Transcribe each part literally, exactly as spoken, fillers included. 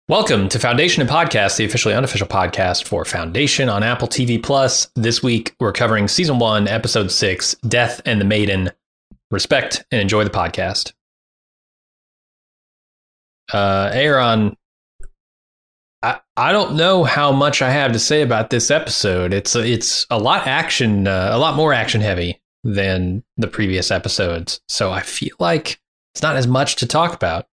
Welcome to Foundation and Podcast, the officially unofficial podcast for Foundation on Apple T V Plus. This week, we're covering Season one, Episode six, Death and the Maiden. Respect and enjoy the podcast. Uh, Aaron, I, I don't know how much I have to say about this episode. It's a, it's a lot action, uh, a lot more action heavy than the previous episodes. So I feel like it's not as much to talk about.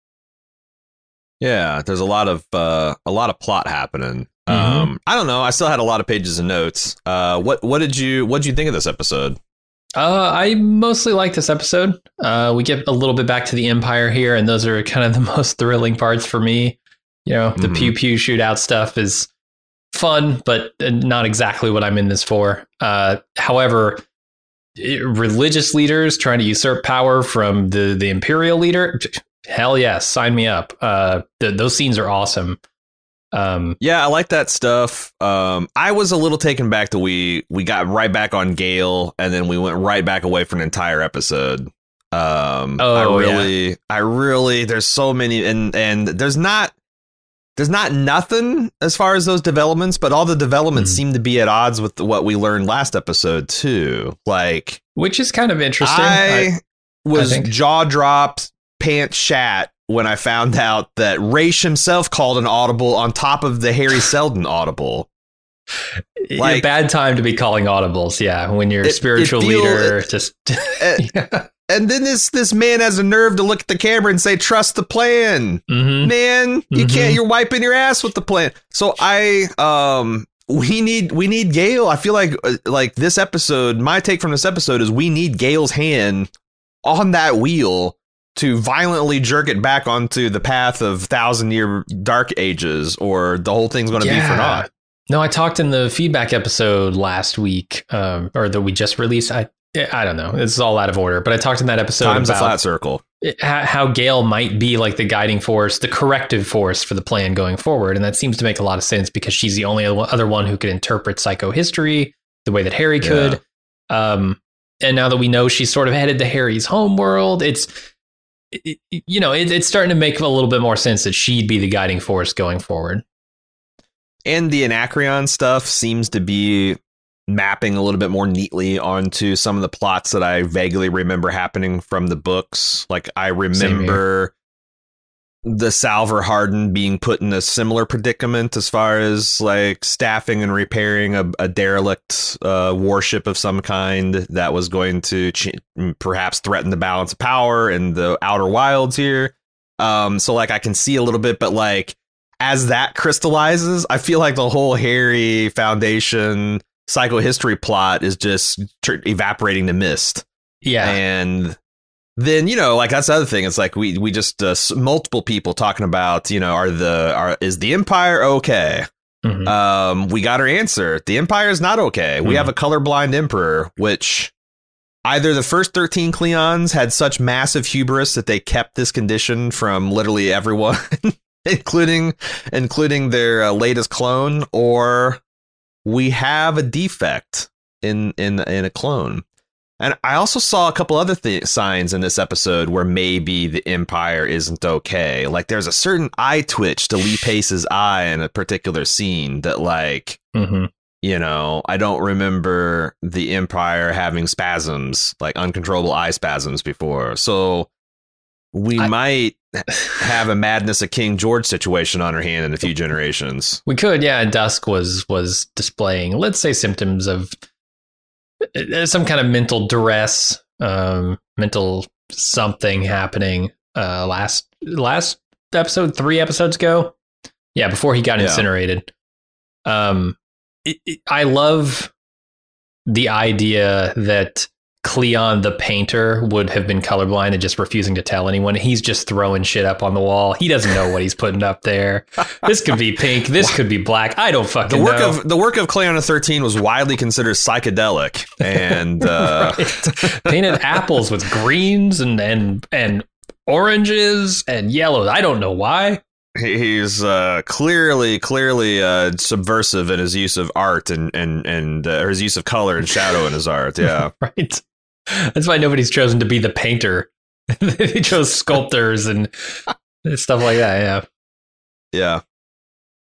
Yeah, there's a lot of uh, a lot of plot happening. Mm-hmm. Um, I don't know. I still had a lot of pages of notes. Uh, what what did you what did you think of this episode? Uh, I mostly like this episode. Uh, we get a little bit back to the Empire here, and those are kind of the most thrilling parts for me. You know, the Mhm. pew pew shootout stuff is fun, but not exactly what I'm in this for. Uh, however, it- religious leaders trying to usurp power from the the Imperial leader. Hell yes, sign me up. Uh, th- those scenes are awesome. Um, Yeah, I like that stuff. Um, I was a little taken back that we we got right back on Gale, and then we went right back away for an entire episode. Um, Oh, I really, I really, there's so many, and and there's not. There's not nothing as far as those developments, but all the developments Mhm. seem to be at odds with what we learned last episode too. Like, which is kind of interesting. I, was think. jaw dropped, pants shat when I found out that Raish himself called an audible on top of the Harry Seldon audible. a like- bad time to be calling audibles. Yeah, when your It- spiritual it feel- leader it- just. Uh, yeah. And then this this man has a nerve to look at the camera and say, "Trust the plan, Mhm. man. You Mhm. can't. You're wiping your ass with the plan." So I um. We need we need Gale. I feel like uh, like this episode. My take from this episode is we need Gale's hand on that wheel to violently jerk it back onto the path of thousand year dark ages, or the whole thing's going to be for naught. No, I talked in the feedback episode last week, um, or that we just released. I I don't know. This is all out of order, but I talked in that episode Time's a about flat circle. it- how how Gale might be like the guiding force, the corrective force for the plan going forward. And that seems to make a lot of sense because she's the only other one who could interpret psychohistory the way that Harry could. Um, and now that we know she's sort of headed to Harry's homeworld, it's, it, you know, it, it's starting to make a little bit more sense that she'd be the guiding force going forward. And the Anacreon stuff seems to be mapping a little bit more neatly onto some of the plots that I vaguely remember happening from the books. Like I remember the Salver Harden being put in a similar predicament as far as like staffing and repairing a, a derelict uh, warship of some kind that was going to ch- perhaps threaten the balance of power in the Outer Wilds here. Um, so like I can see a little bit, but like as that crystallizes, I feel like the whole Harry Foundation psychohistory plot is just tr- evaporating to mist. Yeah. And then, you know, like that's the other thing. It's like we we just uh, s- multiple people talking about, you know, are the are is the Empire okay? Mhm. Um, we got our answer. The Empire is not okay. We Mhm. have a colorblind emperor, which either the first thirteen Cleons had such massive hubris that they kept this condition from literally everyone, including including their uh, latest clone, or we have a defect in in in a clone. And I also saw a couple other th- signs in this episode where maybe the Empire isn't okay. Like there's a certain eye twitch to Lee Pace's eye in a particular scene that, like, Mhm. you know, I don't remember the Empire having spasms, like uncontrollable eye spasms before. So we I- might have a Madness of King George situation on our hand in a few generations. We could, yeah. Dusk was was displaying, let's say, symptoms of uh, some kind of mental duress, um, mental something happening. Uh, last last episode, three episodes ago, yeah, before he got Yeah. incinerated. Um, it, it, I love the idea that Cleon the painter would have been colorblind and just refusing to tell anyone. He's just throwing shit up on the wall. He doesn't know what he's putting up there. This could be pink. This could be black. I don't fucking The work know. of the work of Cleon the thirteen was widely considered psychedelic, and uh, Right. Painted apples with greens and and and oranges and yellows. I don't know why. he- he's uh, clearly clearly uh, subversive in his use of art and and and uh, or his use of color and shadow in his art. Yeah. Right. That's why nobody's chosen to be the painter. They chose sculptors and stuff like that. Yeah. Yeah.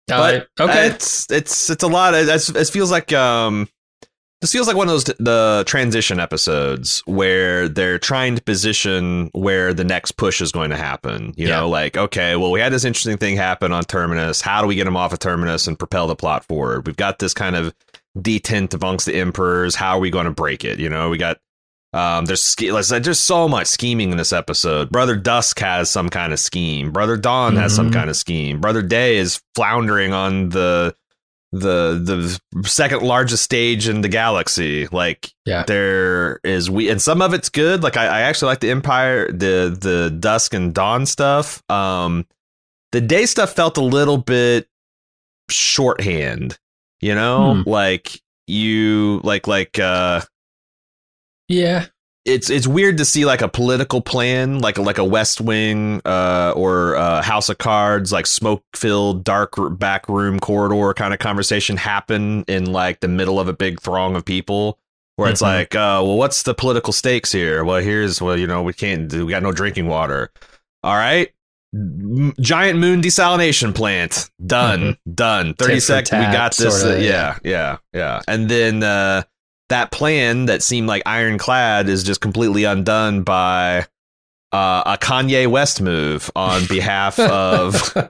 But uh, okay, it's it's it's a lot. Of, it's, it feels like um, this feels like one of those the transition episodes where they're trying to position where the next push is going to happen. You yeah. know, like okay, well, we had this interesting thing happen on Terminus. How do we get him off of Terminus and propel the plot forward? We've got this kind of detent amongst the emperors. How are we going to break it? You know, we got. Um, there's there's so much scheming in this episode. Brother Dusk has some kind of scheme. Brother Dawn mm-hmm. has some kind of scheme. Brother Day is floundering on the the the second largest stage in the galaxy. Like yeah. there is we and some of it's good. Like I, I actually like the Empire, the the Dusk and Dawn stuff. Um, the Day stuff felt a little bit shorthand. You know, hmm. like you like like. Uh, Yeah, it's it's weird to see like a political plan, like a, like a West Wing uh, or uh, House of Cards, like smoke filled dark back room corridor kind of conversation happen in like the middle of a big throng of people, where mm-hmm. it's like, uh, well, what's the political stakes here? Well, here's well, you know, we can't do, we got no drinking water. All right. M- giant moon desalination plant done, mm-hmm. done. thirty seconds. We got this. Sorta, uh, yeah, yeah, yeah, yeah. And then. Uh, That plan that seemed like ironclad is just completely undone by uh, a Kanye West move on behalf of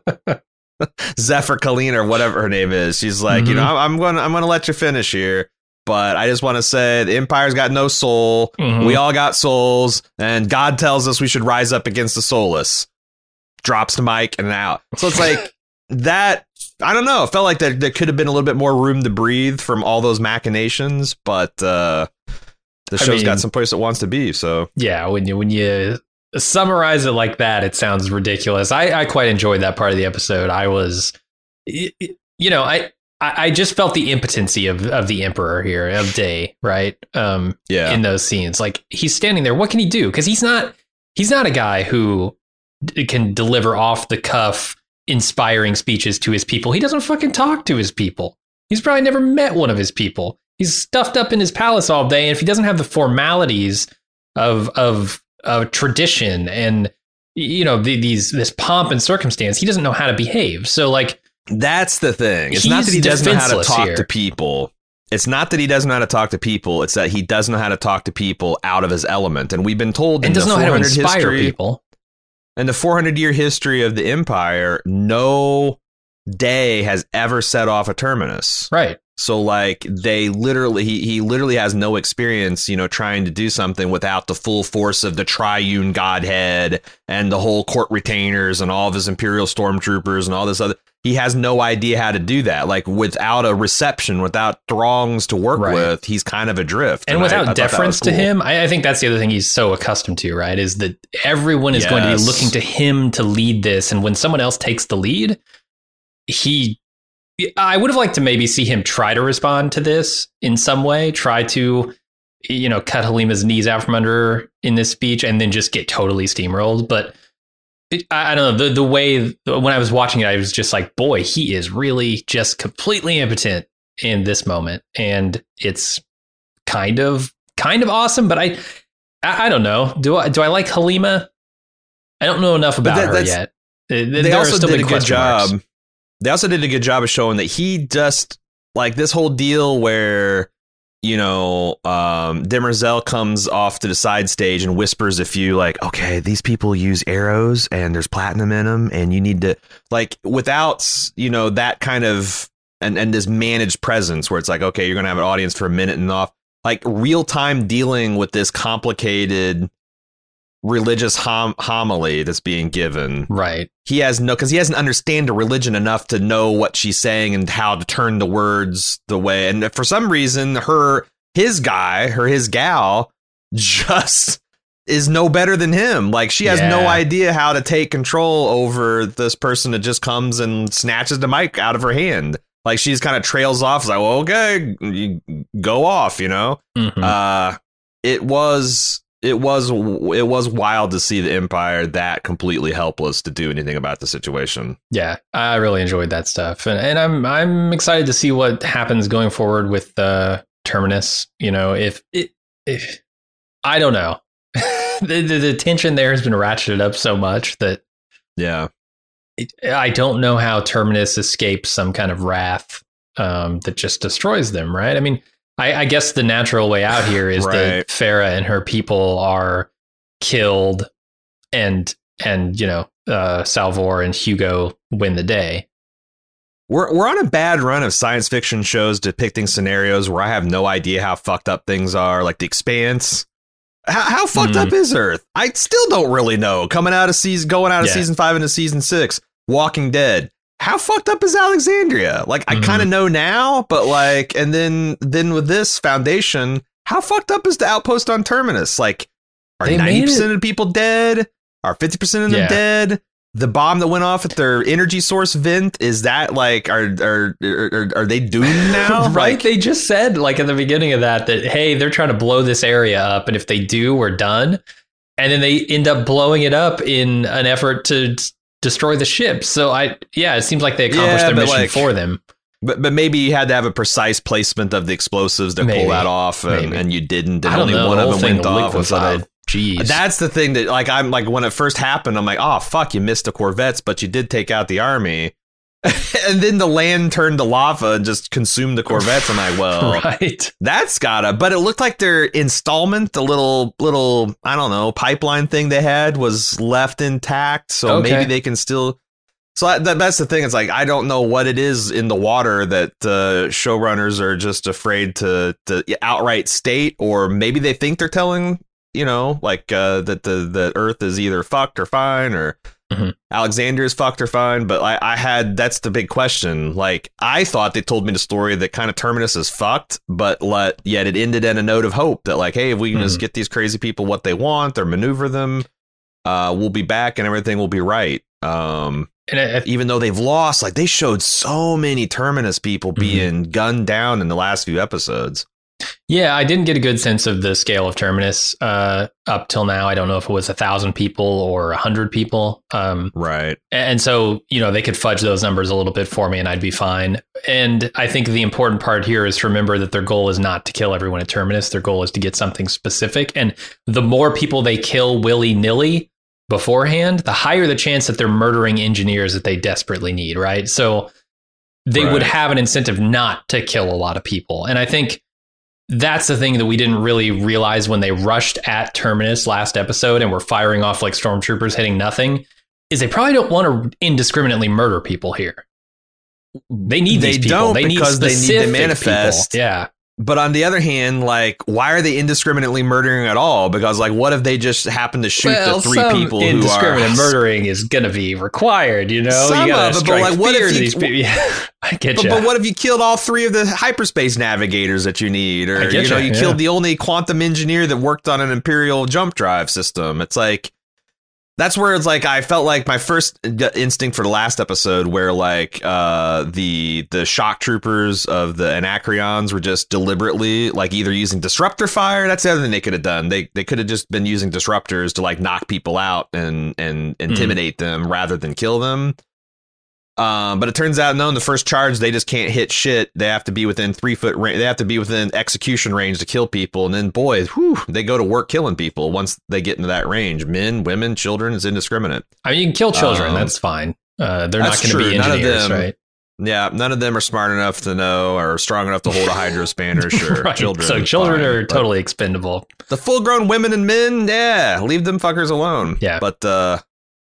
Zephyr Kalina or whatever her name is. She's like, mm-hmm. you know, I'm going to I'm going to let you finish here. But I just want to say the Empire's got no soul. Mm-hmm. We all got souls. And God tells us we should rise up against the soulless. Drops the mic and out. So it's like that. I don't know. It felt like there, there could have been a little bit more room to breathe from all those machinations, but uh, the show's I mean, got some place it wants to be. So yeah, when you when you summarize it like that, it sounds ridiculous. I, I quite enjoyed that part of the episode. I was, you know, I I just felt the impotency of of the Emperor here, of Day, right? Um, yeah. In those scenes, like he's standing there. What can he do? Because he's not he's not a guy who can deliver off the cuff inspiring speeches to his people. He doesn't fucking talk to his people. He's probably never met one of his people. He's stuffed up in his palace all day, and if he doesn't have the formalities of of of tradition and you know the, these this pomp and circumstance, he doesn't know how to behave. So like that's the thing. It's not that he doesn't know how to talk here. to people. It's not that he doesn't know how to talk to people. It's that he doesn't know how to talk to people out of his element. And we've been told and in doesn't the know how to inspire history, people. In the four hundred year history of the Empire, no Day has ever set off a terminus. Right. So like they literally he, he literally has no experience, you know, trying to do something without the full force of the triune godhead and the whole court retainers and all of his imperial stormtroopers and all this other. He has no idea how to do that. Like without a reception, without throngs to work right. with, he's kind of adrift. And, and without I, I deference cool. to him, I, I think that's the other thing he's so accustomed to, right? Is that everyone is yes. going to be looking to him to lead this. And when someone else takes the lead, he, I would have liked to maybe see him try to respond to this in some way, try to, you know, cut Halima's knees out from under her in this speech and then just get totally steamrolled. But it, I, I don't know, the, the way when I was watching it, I was just like, boy, he is really just completely impotent in this moment. And it's kind of kind of awesome. But I, I, I don't know. Do I do I like Halima? I don't know enough about that, her yet. They there also did a good job. Marks. They also did a good job of showing that he just like this whole deal where, you know, um, Demerzel comes off to the side stage and whispers a few like, OK, these people use arrows and there's platinum in them and you need to like without, you know, that kind of and, and this managed presence where it's like, OK, you're going to have an audience for a minute and off like real time dealing with this complicated religious hom- homily that's being given. Right. He has no because he doesn't understand the religion enough to know what she's saying and how to turn the words the way. And for some reason, her his guy, her his gal just is no better than him. Like she has yeah. no idea how to take control over this person that just comes and snatches the mic out of her hand. Like she's kind of trails off. It's like, well, OK, you go off, you know, mm-hmm. uh, it was. It was it was wild to see the Empire that completely helpless to do anything about the situation. Yeah, I really enjoyed that stuff, and and I'm I'm excited to see what happens going forward with uh, Terminus. You know, if it if I don't know, the, the the tension there has been ratcheted up so much that yeah, I don't know how Terminus escapes some kind of wrath um, that just destroys them, right? I mean, I, I guess the natural way out here is right. that Farah and her people are killed, and and you know uh, Salvor and Hugo win the day. We're we're on a bad run of science fiction shows depicting scenarios where I have no idea how fucked up things are, like The Expanse. How, how fucked mm. up is Earth? I still don't really know. Coming out of season, going out of yeah. season five into season six, Walking Dead. How fucked up is Alexandria? Like, mm-hmm. I kind of know now, but like, and then then with this Foundation, how fucked up is the outpost on Terminus? Like, are ninety percent of the people dead? Are fifty percent of them yeah. dead? The bomb that went off at their energy source vent, is that like, are are are, are they doomed now? Right? Like, they just said, like, at the beginning of that, that, hey, they're trying to blow this area up, and if they do, we're done. And then they end up blowing it up in an effort to destroy the ship. So, I yeah, it seems like they accomplished yeah, their mission like, for them. But but maybe you had to have a precise placement of the explosives to maybe, pull that off, and, and you didn't, and only know, one of them went off. And so they, Jeez. That's the thing that, like, I'm like, when it first happened, I'm like, oh, fuck, you missed the Corvettes, but you did take out the army. And then the land turned to lava and just consumed the Corvettes. I'm like, well, right. that's gotta, but it looked like their installment, the little, little, I don't know, pipeline thing they had was left intact. So okay. maybe they can still. So that, that's the thing. It's like, I don't know what it is in the water that uh, showrunners are just afraid to, to outright state, or maybe they think they're telling, you know, like uh, that the, the Earth is either fucked or fine, or mm-hmm. Alexandria is fucked or fine. But I, I had, that's the big question. Like, I thought they told me the story that kind of Terminus is fucked, but let, yet it ended in a note of hope that, like, hey, if we can mm-hmm. just get these crazy people what they want or maneuver them, uh, we'll be back and everything will be right. Um, and I, I, even though they've lost, like, they showed so many Terminus people mm-hmm. being gunned down in the last few episodes. Yeah, I didn't get a good sense of the scale of Terminus uh, up till now. I don't know if it was a thousand people or a hundred people. Um, right. And so, you know, they could fudge those numbers a little bit for me and I'd be fine. And I think the important part here is to remember that their goal is not to kill everyone at Terminus. Their goal is to get something specific. And the more people they kill willy-nilly beforehand, the higher the chance that they're murdering engineers that they desperately need. Right. So they right. would have an incentive not to kill a lot of people. And I think that's the thing that we didn't really realize when they rushed at Terminus last episode and were firing off like stormtroopers hitting nothing, is they probably don't want to indiscriminately murder people here. They need they these people. Don't they because need they need to manifest. People. Yeah. But on the other hand, like, why are they indiscriminately murdering at all? Because, like, what if they just happen to shoot well, the three some people who are indiscriminate murdering is going to be required, you know? Some you of it, but like, what if you, these people? Yeah, I get but, you. But what if you killed all three of the hyperspace navigators that you need? Or, you know, you, you yeah. killed the only quantum engineer that worked on an Imperial jump drive system. It's like, that's where it's like, I felt like my first instinct for the last episode where, like, uh, the the shock troopers of the Anacreons were just deliberately, like, either using disruptor fire. That's the other thing they could have done. They they could have just been using disruptors to, like, knock people out and, and intimidate mm. them rather than kill them. Um, but it turns out, no, in the first charge, they just can't hit shit. They have to be within three foot range. They have to be within execution range to kill people. And then, boy, whew, they go to work killing people once they get into that range. Men, women, children, it's indiscriminate. I mean, you can kill children. Um, that's fine. Uh, they're not going to be engineers, none of them, right? Yeah, none of them are smart enough to know or strong enough to hold a hydro spanner. Sure, right. Children. So children fine, are totally expendable. The full-grown women and men, yeah, leave them fuckers alone. Yeah, but. uh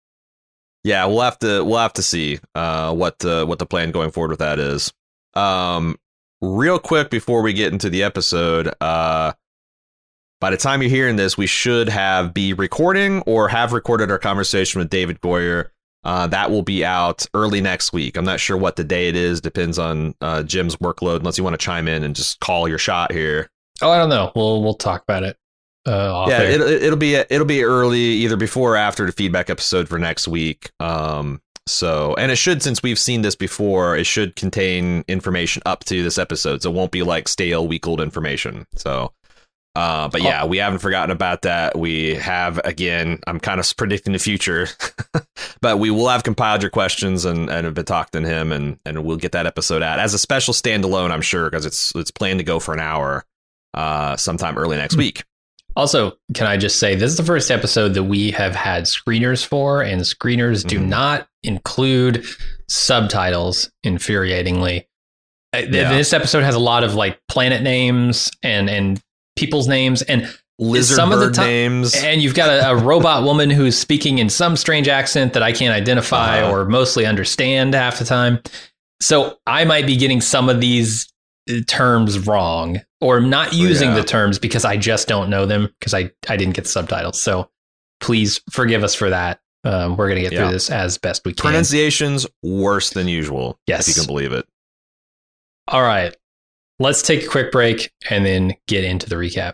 Yeah, we'll have to we'll have to see uh, what uh, what the plan going forward with that is. Um, real quick before we get into the episode, uh, by the time you're hearing this, we should have be recording or have recorded our conversation with David Goyer. Uh, that will be out early next week. I'm not sure what the day it is. Depends on uh, Jim's workload. Unless you want to chime in and just call your shot here. Oh, I don't know. We'll we'll talk about it. Uh, yeah, it, it'll be it'll be early, either before or after the feedback episode for next week. Um, so, and it should, since we've seen this before, it should contain information up to this episode, so it won't be like stale, week old information. So, uh, but yeah, we haven't forgotten about that. We have, again, I'm kind of predicting the future, but we will have compiled your questions and, and have been talking to him, and and we'll get that episode out as a special standalone, I'm sure, because it's it's planned to go for an hour, uh, sometime early next week. Also, can I just say, this is the first episode that we have had screeners for, and screeners mm. do not include subtitles, infuriatingly. Yeah. This episode has a lot of like planet names and and people's names and lizard some bird of the time, names, and you've got a, a robot woman who's speaking in some strange accent that I can't identify uh, or mostly understand half the time. So I might be getting some of these terms wrong or not using yeah. the terms because I just don't know them because I, I didn't get the subtitles. So please forgive us for that. Um, we're going to get yeah. through this as best we can. Pronunciations worse than usual. Yes. If you can believe it. All right. Let's take a quick break and then get into the recap.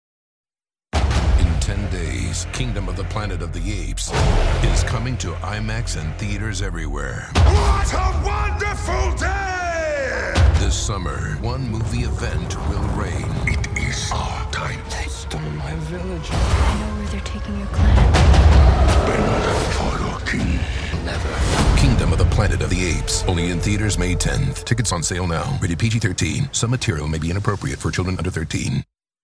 In ten days, Kingdom of the Planet of the Apes is coming to IMAX and theaters everywhere. What a wonderful day! This summer, one movie event will reign. It is our time. They stole my village. I know where they're taking your clan. Bend for your king. Never. Kingdom of the Planet of the Apes. Only in theaters May tenth. Tickets on sale now. Rated P G thirteen. Some material may be inappropriate for children under thirteen.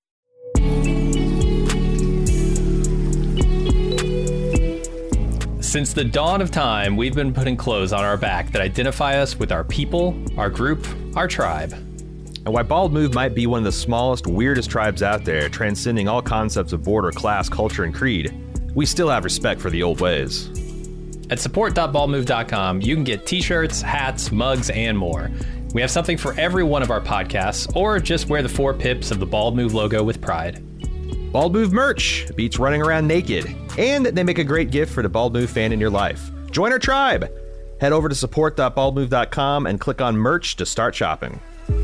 Since the dawn of time, we've been putting clothes on our back that identify us with our people, our group, our tribe. And while Bald Move might be one of the smallest, weirdest tribes out there, transcending all concepts of border, class, culture, and creed, we still have respect for the old ways. At support dot bald move dot com, you can get t-shirts, hats, mugs, and more. We have something for every one of our podcasts, or just wear the four pips of the Bald Move logo with pride. Bald Move merch beats running around naked, and they make a great gift for the Bald Move fan in your life. Join our tribe. Head over to support dot bald move dot com and click on merch to start shopping.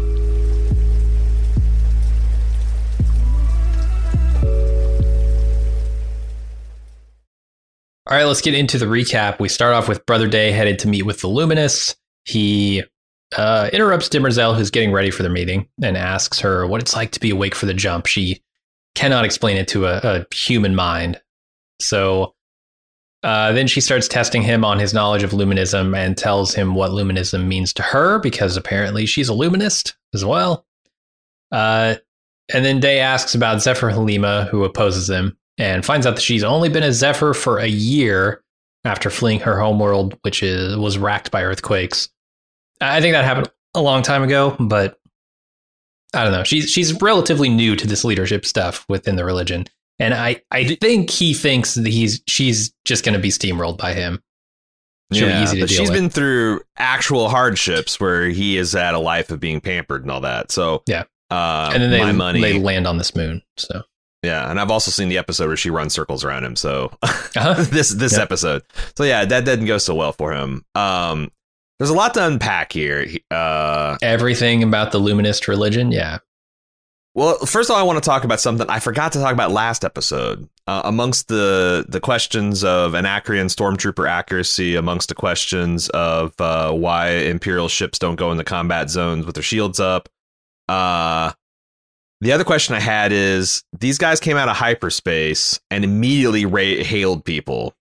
All right, let's get into the recap. We start off with Brother Day headed to meet with the Luminists. He uh, interrupts Demerzel, who's getting ready for the meeting, and asks her what it's like to be awake for the jump. She cannot explain it to a, a human mind. So uh, then she starts testing him on his knowledge of Luminism and tells him what Luminism means to her, because apparently she's a Luminist as well. Uh, and then Day asks about Zephyr Halima, who opposes him, and finds out that she's only been a Zephyr for a year after fleeing her homeworld, which is was racked by earthquakes. I think that happened a long time ago, but I don't know. She's she's relatively new to this leadership stuff within the religion, and I, I think he thinks that he's she's just going to be steamrolled by him. She'll yeah, be easy to but deal she's with. been through actual hardships where he is at a life of being pampered and all that. So yeah, uh, and then they my money, they land on this moon. So. Yeah, and I've also seen the episode where she runs circles around him. So uh-huh. this this yep. episode, so yeah, that didn't go so well for him. Um, there's a lot to unpack here. Uh, Everything about the Luminist religion, yeah. Well, first of all, I want to talk about something I forgot to talk about last episode. Uh, amongst the the questions of Anacreon stormtrooper accuracy, amongst the questions of uh, why Imperial ships don't go into combat zones with their shields up. Uh, The other question I had is, these guys came out of hyperspace and immediately ra- hailed people.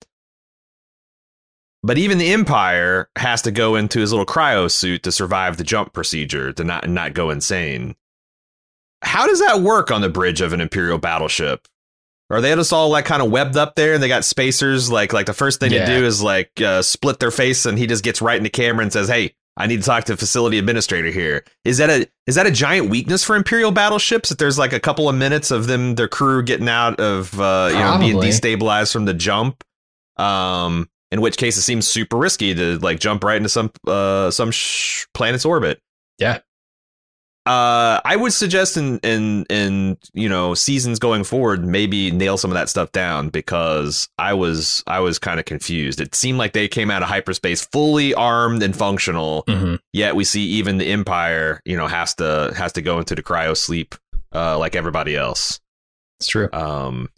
But even the Empire has to go into his little cryo suit to survive the jump procedure, to not, not go insane. How does that work on the bridge of an Imperial battleship? Are they just all like kind of webbed up there and they got spacers? Like, like the first thing yeah. to do is like uh, split their face, and he just gets right in the camera and says, hey, I need to talk to the facility administrator here. Is that a is that a giant weakness for Imperial battleships? That there's like a couple of minutes of them, their crew getting out of, uh, you know, being destabilized from the jump. Um, in which case it seems super risky to like jump right into some uh some sh- planet's orbit. Yeah. Uh, I would suggest in, in, in, you know, seasons going forward, maybe nail some of that stuff down, because I was, I was kind of confused. It seemed like they came out of hyperspace fully armed and functional. Mm-hmm. Yet we see even the Empire, you know, has to, has to go into the cryo sleep, uh, like everybody else. It's true. Um,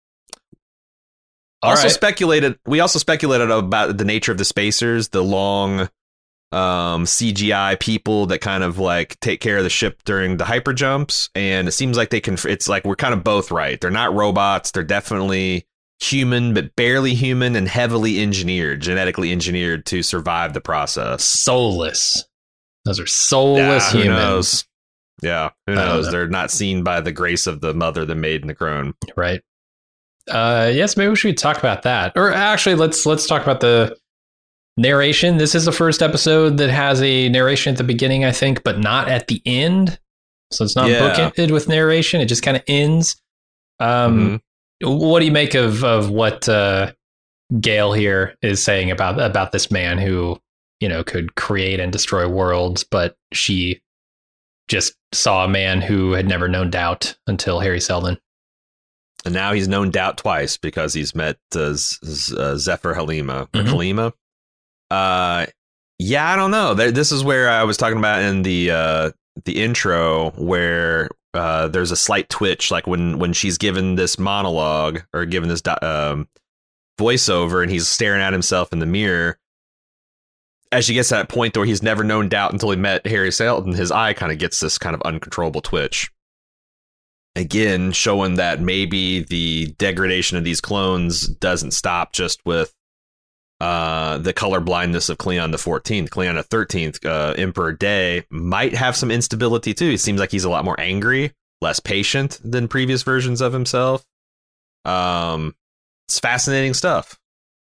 All also right. speculated, we also speculated about the nature of the spacers, the long, um C G I people that kind of like take care of the ship during the hyper jumps, and it seems like they can, it's like we're kind of both right. They're not robots, they're definitely human, but barely human, and heavily engineered, genetically engineered to survive the process. Soulless. Those are soulless yeah, who humans. knows? Yeah, who I don't knows? know. They're not seen by the grace of the mother, the maid, and the crone. Right. Uh yes, maybe we should talk about that. Or actually let's let's talk about the narration. This is the first episode that has a narration at the beginning, I think, but not at the end. So it's not Yeah. bookended with narration. It just kind of ends. Um, mm-hmm. What do you make of of what uh, Gale here is saying about about this man who, you know, could create and destroy worlds, but she just saw a man who had never known doubt until Harry Seldon. And now he's known doubt twice because he's met uh, Z- uh, Zephyr Halima. Mm-hmm. Halima. Uh, yeah, I don't know. This is where I was talking about in the uh, the intro, where uh, there's a slight twitch, like when when she's given this monologue or given this um, voiceover, and he's staring at himself in the mirror. As she gets to that point where he's never known doubt until he met Harry Seldon, his eye kind of gets this kind of uncontrollable twitch. Again, showing that maybe the degradation of these clones doesn't stop just with uh, the color blindness of Cleon the fourteenth. Cleon the thirteenth, uh, Emperor Day, might have some instability too. He seems like he's a lot more angry, less patient than previous versions of himself. Um, it's fascinating stuff.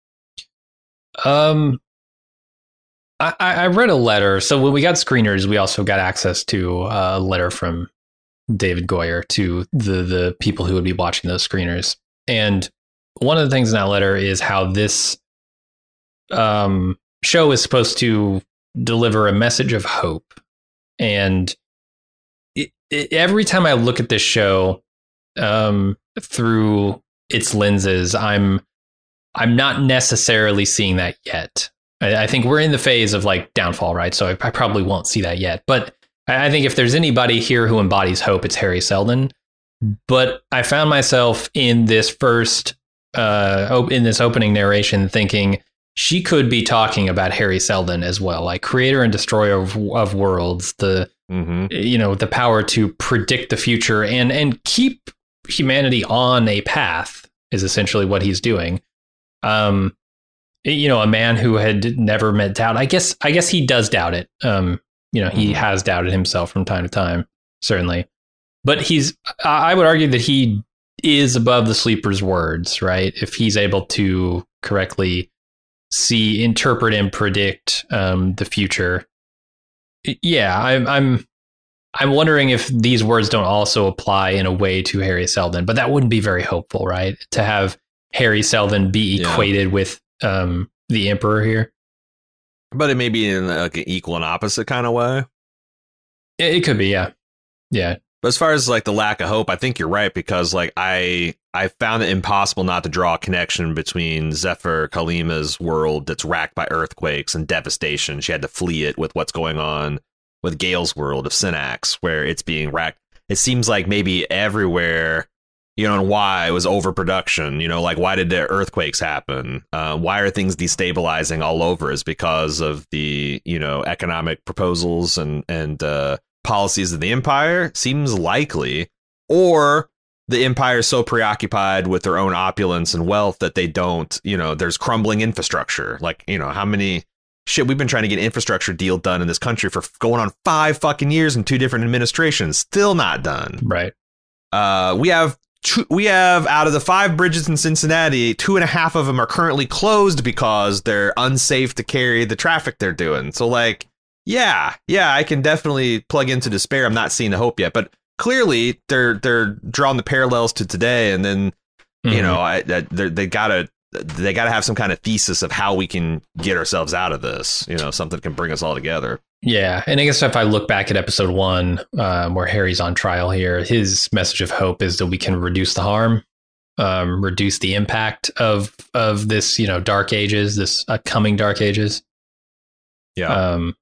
Um, I, I read a letter. So when we got screeners, we also got access to a letter from David Goyer to the the people who would be watching those screeners. And one of the things in that letter is how this um, show is supposed to deliver a message of hope. And it, it, every time I look at this show um, through its lenses, I'm I'm not necessarily seeing that yet. I, I think we're in the phase of like downfall, right? So I, I probably won't see that yet. But I think if there's anybody here who embodies hope, it's Harry Seldon. But I found myself in this first, uh, in this opening narration thinking she could be talking about Harry Seldon as well, like creator and destroyer of, of worlds, the, mm-hmm. you know, the power to predict the future and, and keep humanity on a path is essentially what he's doing. Um, you know, a man who had never met doubt. I guess, I guess he does doubt it. Um, You know, he has doubted himself from time to time, certainly. But he's, I would argue that he is above the sleeper's words, right? If he's able to correctly see, interpret, and predict um, the future. Yeah, I'm, I'm, I'm wondering if these words don't also apply in a way to Harry Seldon, but that wouldn't be very hopeful, right? To have Harry Seldon be equated yeah. with um, the Emperor here. But it may be in like an equal and opposite kind of way. It, it could be, yeah, yeah. But as far as like the lack of hope, I think you're right because like I I found it impossible not to draw a connection between Zephyr Halima's world that's racked by earthquakes and devastation. She had to flee it with what's going on with Gale's world of Synax, where it's being racked. It seems like maybe everywhere. You know, and why it was overproduction, you know, like why did the earthquakes happen? Uh, why are things destabilizing all over is because of the, you know, economic proposals and, and uh, policies of the empire seems likely, or the empire is so preoccupied with their own opulence and wealth that they don't, you know, there's crumbling infrastructure. Like, you know, how many shit we've been trying to get an infrastructure deal done in this country for going on five fucking years in two different administrations, still not done. Right. Uh, we have Two, we have out of the five bridges in Cincinnati, two and a half of them are currently closed because they're unsafe to carry the traffic they're doing. So like, yeah, yeah, I can definitely plug into despair. I'm not seeing the hope yet, but clearly they're they're drawing the parallels to today. And then, mm-hmm. you know, I, they gotta they gotta have some kind of thesis of how we can get ourselves out of this. You know, something can bring us all together. Yeah, and I guess if I look back at episode one, um, where Harry's on trial here, his message of hope is that we can reduce the harm, um, reduce the impact of of this, you know, dark ages, this upcoming dark ages. Yeah, um,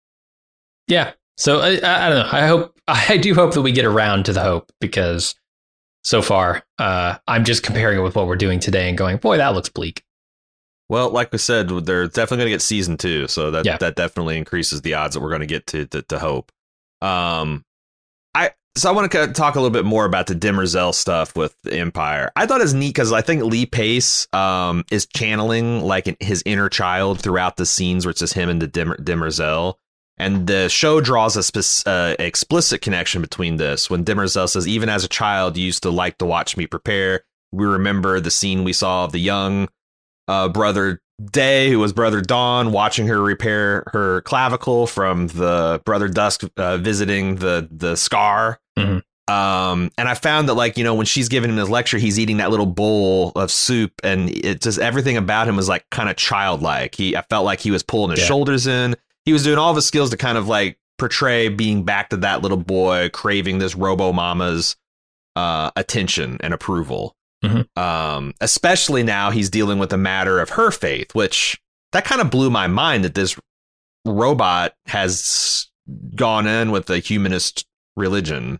yeah. So I, I don't know. I hope I do hope that we get around to the hope because so far, uh, I'm just comparing it with what we're doing today and going, boy, that looks bleak. Well, like we said, they're definitely going to get season two, so that yeah. that definitely increases the odds that we're going to get to, to to hope. Um, I so I want to talk a little bit more about the Demerzel stuff with the Empire. I thought it was neat because I think Lee Pace um is channeling like his inner child throughout the scenes where it's just him and the Dim- Demerzel, and the show draws a spe- uh, explicit connection between this. When Demerzel says, "Even as a child, you used to like to watch me prepare." We remember the scene we saw of the young. Uh, brother Day, who was Brother Dawn, watching her repair her clavicle from the Brother Dusk uh, visiting the the scar. Mm-hmm. Um, and I found that, like, you know, when she's giving him his lecture, he's eating that little bowl of soup, and it just everything about him was like kind of childlike. He I felt like he was pulling his yeah. shoulders in. He was doing all of his skills to kind of like portray being back to that little boy craving this Robo Mama's uh, attention and approval. Mm-hmm. Um, especially now he's dealing with the matter of her faith, which that kind of blew my mind that this robot has gone in with a humanist religion.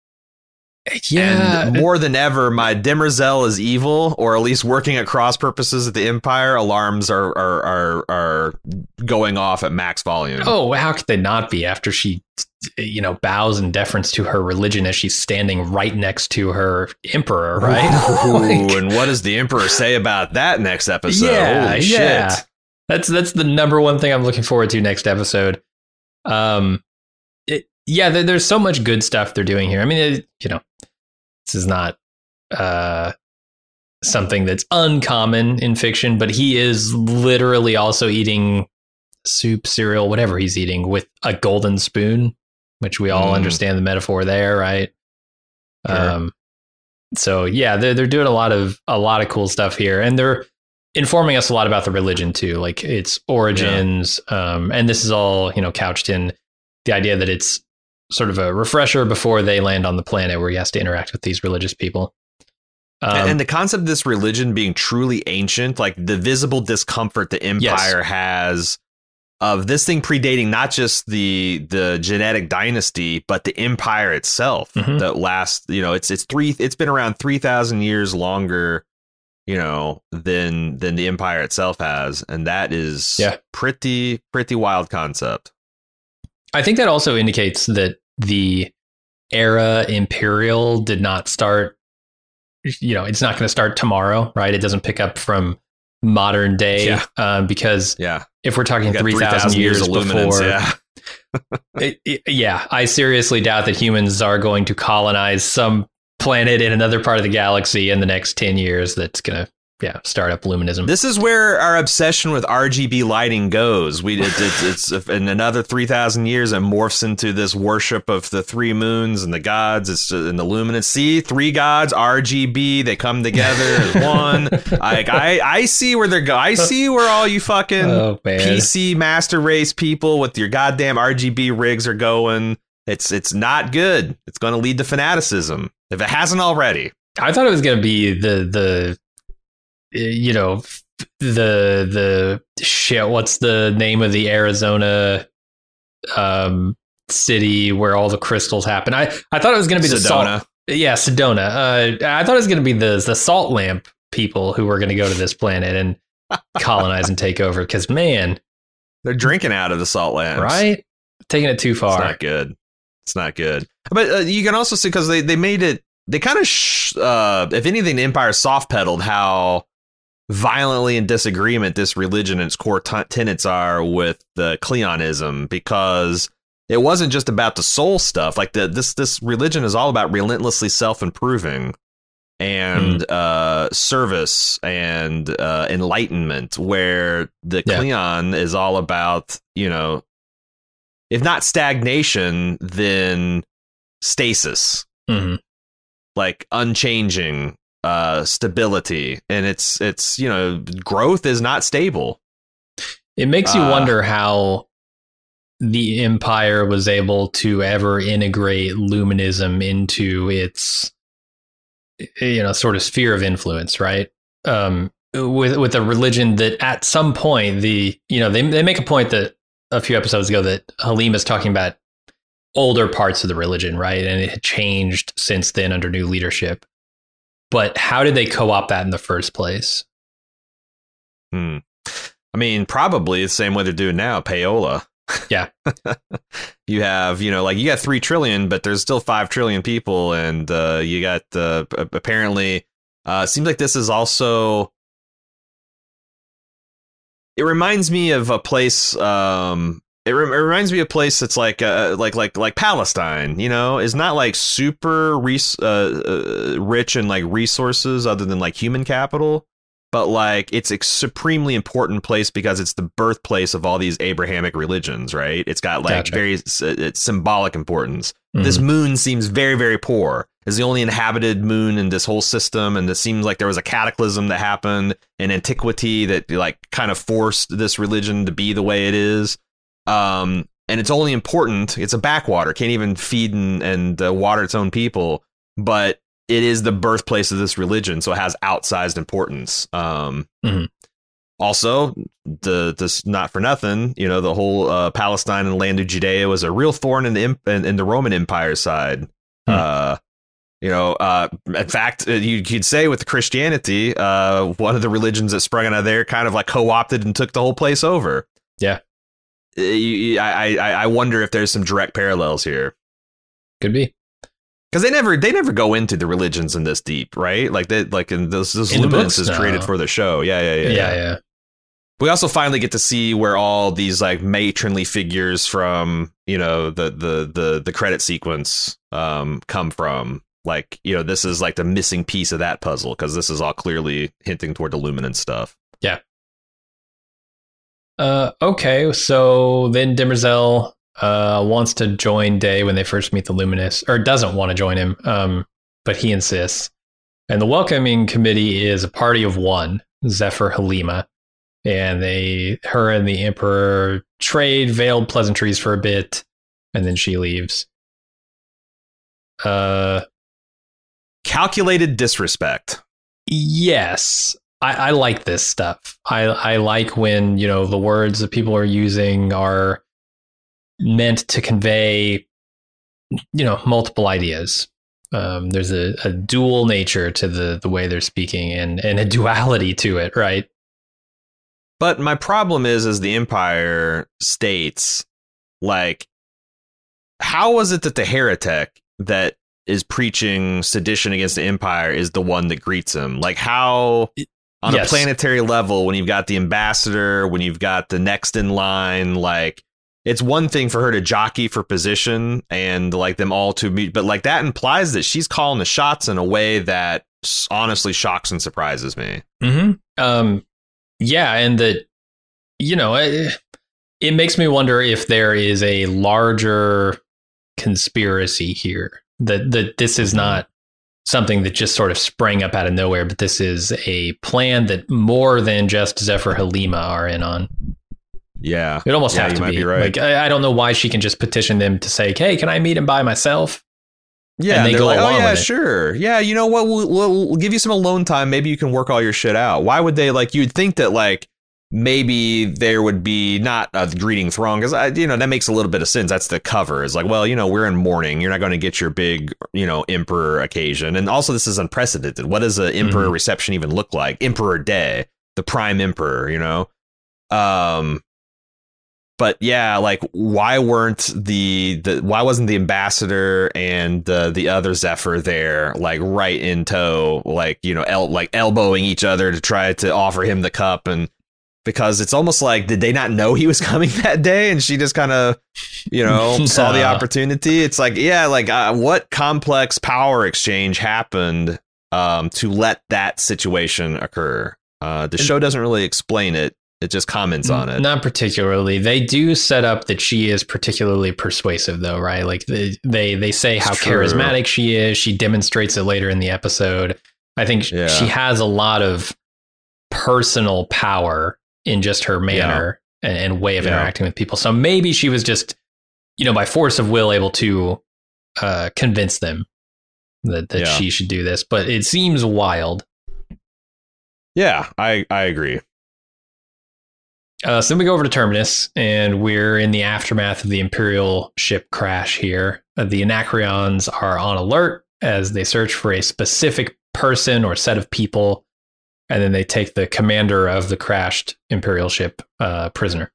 Yeah. And more than ever, my Demerzel is evil, or at least working at cross purposes at the Empire. Alarms are are are, are going off at max volume. Oh, how could they not be after she, you know, bows in deference to her religion as she's standing right next to her emperor, right? Ooh, Like, and what does the Emperor say about that next episode? yeah, Holy yeah. shit. That's that's the number one thing I'm looking forward to next episode. Um, it, yeah, there, there's so much good stuff they're doing here. I mean, it, you know, this is not uh, something that's uncommon in fiction, but he is literally also eating soup, cereal, whatever he's eating with a golden spoon, which we all Mm. understand the metaphor there, right? Sure. Um, so yeah, they're they're doing a lot of a lot of cool stuff here, and they're informing us a lot about the religion too, like its origins. Yeah. Um, and this is all, you know, couched in the idea that it's sort of a refresher before they land on the planet where he has to interact with these religious people. Um, and, and the concept of this religion being truly ancient, like the visible discomfort the Empire yes. has of this thing predating not just the the genetic dynasty, but the Empire itself. Mm-hmm. That lasts, you know, it's it's three. It's been around three thousand years longer, you know, than than the Empire itself has, and that is yeah. pretty pretty wild concept. I think that also indicates that the era Imperial did not start, you know, it's not going to start tomorrow, right? It doesn't pick up from modern day yeah. um, because yeah. if we're talking three thousand years, years before, yeah. it, it, yeah, I seriously doubt that humans are going to colonize some planet in another part of the galaxy in the next ten years that's going to yeah, start up luminism. This is where our obsession with R G B lighting goes. We it, it's, it's in another three thousand years, it morphs into this worship of the three moons and the gods. It's in the luminance. See, three gods, R G B. They come together as one. I, I I see where they're going. I see where all you fucking oh, P C master race people with your goddamn R G B rigs are going. It's it's not good. It's going to lead to fanaticism if it hasn't already. I thought it was going to be the the. You know, the the shit. What's the name of the Arizona um, city where all the crystals happen? I, I thought it was going to be the Sedona. salt. Yeah, Sedona. Uh, I thought it was going to be the the salt lamp people who were going to go to this planet and colonize and take over. Because man, they're drinking out of the salt lamps, right? Taking it too far. It's not good. It's not good. But uh, you can also see because they they made it. They kind of, sh- uh, if anything, the Empire soft pedaled how violently in disagreement this religion and its core t- tenets are with the Cleonism, because it wasn't just about the soul stuff. Like the, this this religion is all about relentlessly self-improving and mm. uh, service and uh, enlightenment, where the yeah. Cleon is all about, you know, if not stagnation, then stasis, mm-hmm. like unchanging. Uh, stability, and it's it's you know growth is not stable. It makes you uh, wonder how the Empire was able to ever integrate luminism into its you know sort of sphere of influence, right? Um, with with a religion that at some point the you know they they make a point that a few episodes ago that Halim is talking about older parts of the religion, right? And it had changed since then under new leadership. But how did they co-opt that in the first place? Hmm. I mean, probably the same way they're doing now, payola. Yeah. You have, you know, like you got three trillion, but there's still five trillion people. And uh, you got uh, apparently uh, seems like this is also. It reminds me of a place. Um, It, re- it reminds me of a place that's like uh, like like like Palestine, you know, is not like super res- uh, uh, rich in like resources other than like human capital. but like it's a supremely important place because it's the birthplace of all these Abrahamic religions, right? It's got like gotcha. very it's symbolic importance. Mm-hmm. This moon seems very, very poor. It's the only inhabited moon in this whole system, and it seems like there was a cataclysm that happened in antiquity that like kind of forced this religion to be the way it is. Um, and it's only important. It's a backwater, can't even feed and, and uh, water its own people, but it is the birthplace of this religion, so it has outsized importance. Um, mm-hmm. Also, the this not for nothing, you know, the whole uh, Palestine and land of Judea was a real thorn in the imp- in, in the Roman Empire side. Mm-hmm. Uh, you know, uh, in fact, you could say with Christianity, uh, one of the religions that sprung out of there kind of like co-opted and took the whole place over. Yeah, I I I wonder if there's some direct parallels here. Could be. Because they never they never go into the religions in this deep, right? Like they like in this, this in Luminous books, is no. created for the show. Yeah, yeah, yeah, yeah, yeah, yeah. We also finally get to see where all these like matronly figures from, you know, the the the the credit sequence um, come from. Like, you know, this is like the missing piece of that puzzle because this is all clearly hinting toward the Luminance stuff. Yeah. Uh, okay, so then Demerzel uh, wants to join Day when they first meet the Luminous, or doesn't want to join him, um, but he insists. And the welcoming committee is a party of one, Zephyr Halima. And they, her and the Emperor trade veiled pleasantries for a bit, and then she leaves. Uh, Calculated disrespect. Yes. I, I like this stuff. I, I like when, you know, the words that people are using are meant to convey, you know, multiple ideas. Um, there's a, a dual nature to the, the way they're speaking and, and a duality to it, right? But my problem is, as the Empire states, like, how was it that the heretic that is preaching sedition against the Empire is the one that greets him? Like, how on yes. a planetary level, when you've got the ambassador, when you've got the next in line, like, it's one thing for her to jockey for position and like them all to meet, but like that implies that she's calling the shots in a way that honestly shocks and surprises me. Mm-hmm. Um, yeah, and that, you know, it, it makes me wonder if there is a larger conspiracy here. That that this is not something that just sort of sprang up out of nowhere, but this is a plan that more than just Zephyr Halima are in on. Yeah, it almost yeah, have you to might be. be right. Like I, I don't know why she can just petition them to say, "Hey, can I meet him by myself?" Yeah, and they they're go like, along "Oh yeah, with it. sure, yeah, you know what? We'll, we'll we'll give you some alone time. Maybe you can work all your shit out." Why would they like? You'd think that like maybe there would be not a greeting throng, because I, you know, that makes a little bit of sense. That's the cover. Is like, well, you know, we're in mourning. You're not going to get your big, you know, emperor occasion, and also this is unprecedented. What does an emperor mm-hmm. reception even look like? Emperor Day, the prime emperor, you know. Um. But yeah, like why weren't the, the why wasn't the ambassador and uh, the other Zephyr there, like right in tow, like, you know, el- like elbowing each other to try to offer him the cup? And because it's almost like, did they not know he was coming that day? And she just kind of, you know, saw the opportunity. It's like, yeah, like uh, what complex power exchange happened um, to let that situation occur? Uh, the show doesn't really explain it. It just comments on it. Not particularly. They do set up that she is particularly persuasive, though, right? Like they they, they say how It's true. charismatic she is. She demonstrates it later in the episode. I think Yeah. she has a lot of personal power in just her manner and, and way of Yeah. interacting with people. So maybe she was just, you know, by force of will able to uh, convince them that, that Yeah. she should do this. But it seems wild. Yeah, I, I agree. Uh, so then we go over to Terminus, and we're in the aftermath of the Imperial ship crash here. Uh, the Anacreons are on alert as they search for a specific person or set of people, and then they take the commander of the crashed Imperial ship uh, prisoner.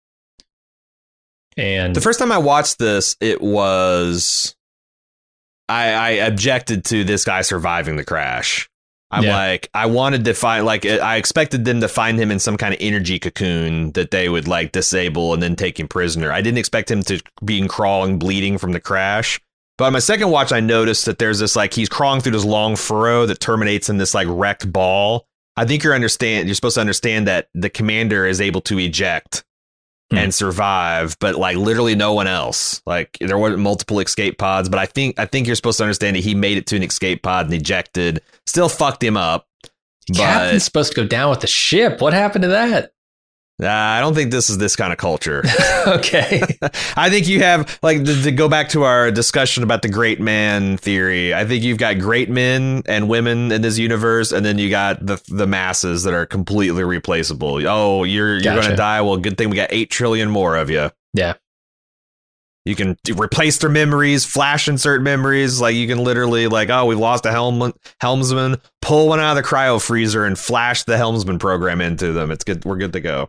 And The first time I watched this, it was I, I objected to this guy surviving the crash. I'm Yeah. like, I wanted to find, like, I expected them to find him in some kind of energy cocoon that they would like disable and then take him prisoner. I didn't expect him to be crawling, bleeding from the crash. But on my second watch, I noticed that there's this, like, he's crawling through this long furrow that terminates in this, like, wrecked ball. I think you're understand. You're supposed to understand that the commander is able to eject hmm. and survive, but like literally no one else. Like there weren't multiple escape pods, but I think I think you're supposed to understand that he made it to an escape pod and ejected. Still fucked him up. The captain's supposed to go down with the ship. What happened to that? Uh, I don't think this is this kind of culture. Okay. I think you have, like, to, to go back to our discussion about the great man theory, I think you've got great men and women in this universe, and then you got the the masses that are completely replaceable. Oh, you're you're Gotcha. going to die? Well, good thing we got eight trillion more of you. Yeah. You can replace their memories, flash insert memories. Like, you can literally, like, oh, we've lost a helm helmsman, pull one out of the cryo freezer and flash the helmsman program into them. It's good. We're good to go.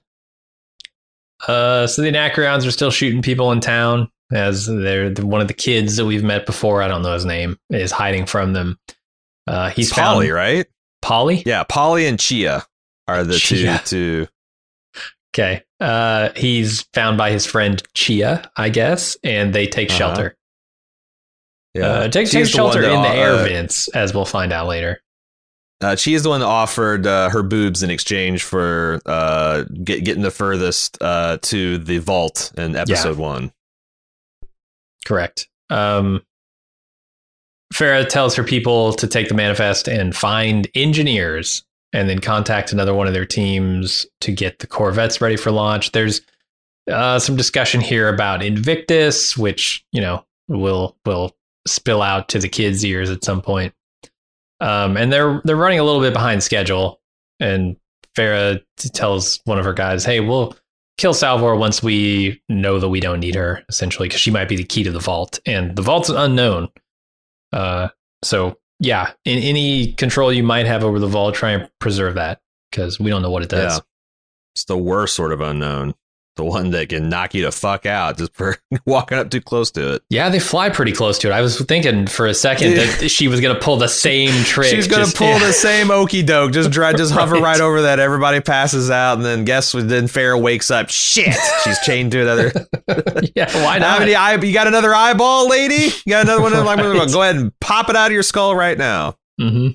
Uh, so the Anacreons are still shooting people in town as they're one of the kids that we've met before. I don't know his name, is hiding from them. Uh, he's Polly, found, right? Polly? Yeah, Polly and Chia are the Chia. two. two. Okay. Uh, he's found by his friend Chia, I guess, and they take Uh-huh. shelter. Yeah, Uh, take, She's take the shelter one in the that, air uh, vents, as we'll find out later. Uh, she is the one that offered uh, her boobs in exchange for uh, get, getting the furthest uh, to the vault in episode Yeah. one. Correct. Um, Farah tells her people to take the manifest and find engineers and then contact another one of their teams to get the Corvettes ready for launch. There's uh, some discussion here about Invictus, which, you know, will will spill out to the kids' ears at some point. Um, and they're they're running a little bit behind schedule. And Farah t- tells one of her guys, hey, we'll kill Salvor once we know that we don't need her, essentially, because she might be the key to the vault. And the vault's unknown. Uh, so, yeah, in any control you might have over the vault, try and preserve that, because we don't know what it does. Yeah. It's the worst sort of unknown. The one that can knock you the fuck out just for walking up too close to it. Yeah, they fly pretty close to it. I was thinking for a second that she was going to pull the same trick. She's going to just- pull yeah. the same okie doke. Just dry, just hover Right. right over that. Everybody passes out, and then guess what? Then Farah wakes up. Shit, she's chained to another. Yeah, why How not? many eye, you got another eyeball, lady? You got another one? Like, Right. Go ahead and pop it out of your skull right now. Mm-hmm.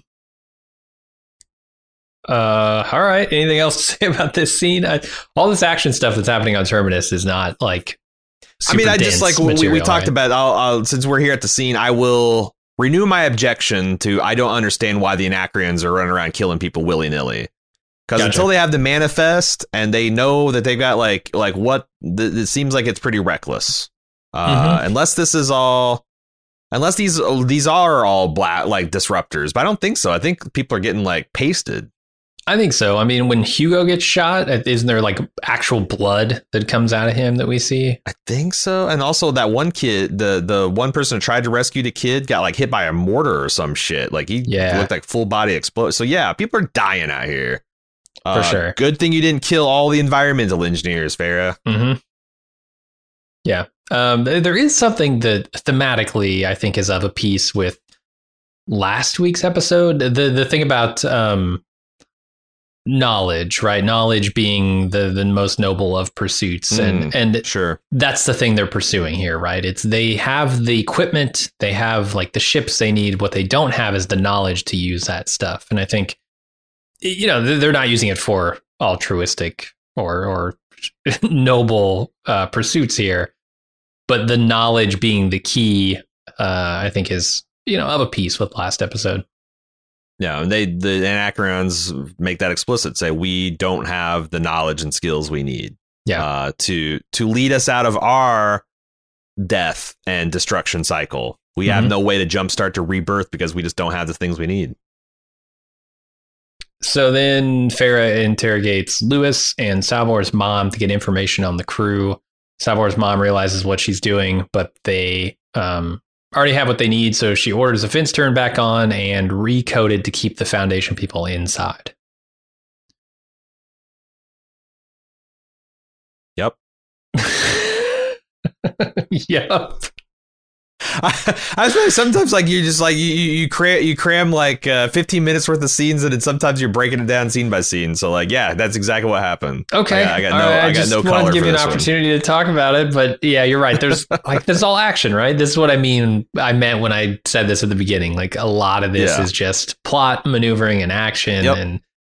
Uh, all right. Anything else to say about this scene? I, all this action stuff that's happening on Terminus is not like. I mean, super I just dense like we, we material, talked right? about. I'll, I'll, since we're here at the scene, I will renew my objection to. I don't understand why the Anacreons are running around killing people willy nilly. Because Gotcha. until they have the manifest and they know that they've got like like what th- it seems like it's pretty reckless. Uh, Mhm. Unless this is all. Unless these these are all black like disruptors, but I don't think so. I think people are getting like pasted. I think so. I mean, when Hugo gets shot, isn't there like actual blood that comes out of him that we see? I think so. And also that one kid, the the one person who tried to rescue the kid got like hit by a mortar or some shit. Like he Yeah. looked like full body explode. So yeah, people are dying out here. For sure. Good thing you didn't kill all the environmental engineers, Farah. Mm-hmm. Yeah. Um, th- there is something that thematically I think is of a piece with last week's episode. The the thing about um, knowledge, right? Knowledge being the, the most noble of pursuits. And, and Sure. that's the thing they're pursuing here, right? It's they have the equipment, they have like the ships they need. What they don't have is the knowledge to use that stuff. And I think, you know, they're they're not using it for altruistic or, or noble uh, pursuits here. But the knowledge being the key, uh, I think is, you know, of a piece with last episode. Yeah, and they the Anacreons make that explicit. Say we don't have the knowledge and skills we need. Yeah. Uh, to to lead us out of our death and destruction cycle. We have Mhm. no way to jumpstart to rebirth because we just don't have the things we need. So then Farah interrogates Lewis and Salvor's mom to get information on the crew. Salvor's mom realizes what she's doing, but they um, already have what they need. So she orders the fence turned back on and recoded to keep the Foundation people inside. Yep. Yep. I, I was like, sometimes like you just like you you, you cram you cram like uh, fifteen minutes worth of scenes, and then sometimes you're breaking it down scene by scene. So like, yeah, that's exactly what happened. Okay. I, I got no All right, I, got just no wanted color to give for you an this one. opportunity to talk about it, but yeah, you're right. There's like this is all action, right? This is what I mean. I meant when I said this at the beginning. Like a lot of this Yeah. is just plot, maneuvering, and action, Yep. and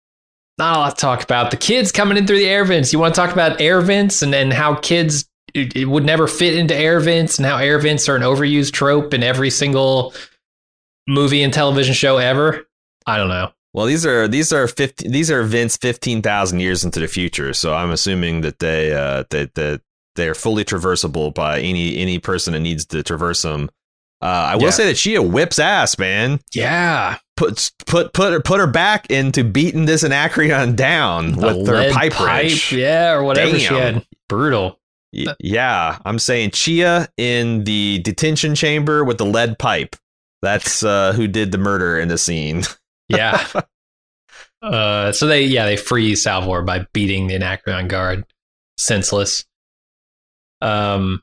not a lot to talk about. The kids coming in through the air vents. You want to talk about air vents and then how kids it, it would never fit into air vents and how air vents are an overused trope in every single movie and television show ever? I don't know. Well, these are these are fifty, these are vents fifteen thousand years into the future, so I'm assuming that they uh, that that they're fully traversable by any any person that needs to traverse them. Uh, I will yeah. say that Chia whips ass, man. Yeah, put put put her put her back into beating this Anacreon down the with her pipe, pipe wrench. Yeah, or whatever Damn. she had. Brutal. Y- yeah, I'm saying Chia in the detention chamber with the lead pipe. That's uh, who did the murder in the scene. Yeah. Uh, so they yeah they freeze Salvor by beating the Anacreon guard senseless. Um.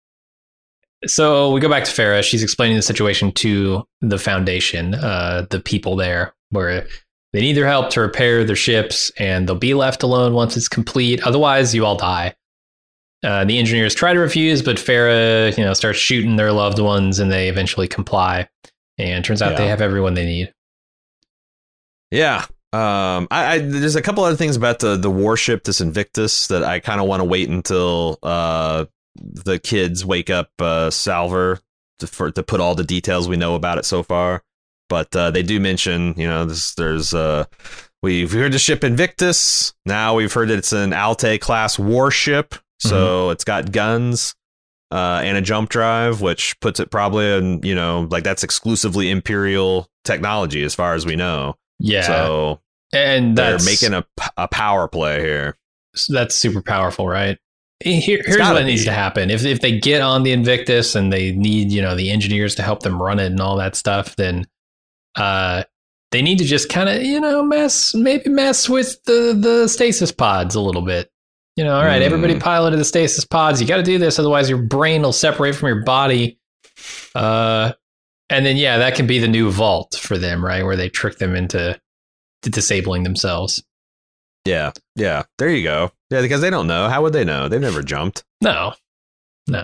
So we go back to Farah. She's explaining the situation to the Foundation, uh, the people there, where they need their help to repair their ships, and they'll be left alone once it's complete. Otherwise, you all die. Uh, the engineers try to refuse, but Farah, you know, starts shooting their loved ones, and they eventually comply. And turns out yeah. they have everyone they need. Yeah. Um, I, I there's a couple other things about the the warship, this Invictus, that I kind of want to wait until uh. the kids wake up uh, Salvor to, for, to put all the details we know about it so far. But uh, they do mention, you know, this, there's uh, we've heard the ship Invictus. Now we've heard that it's an Alte class warship. So mm-hmm. it's got guns uh, and a jump drive, which puts it probably in, you know, like that's exclusively Imperial technology as far as we know. Yeah. So and they're making a, a power play here. That's super powerful, right? Here, here's what needs to happen. If if they get on the Invictus and they need, you know, the engineers to help them run it and all that stuff, then uh, they need to just kind of, you know, mess, maybe mess with the, the stasis pods a little bit. You know, all right, mm. everybody piloted the stasis pods. You got to do this, otherwise your brain will separate from your body. Uh, and then, yeah, that can be the new vault for them, right, where they trick them into to disabling themselves. Yeah, yeah, there you go. Yeah, because they don't know. How would they know? They've never jumped. No, no.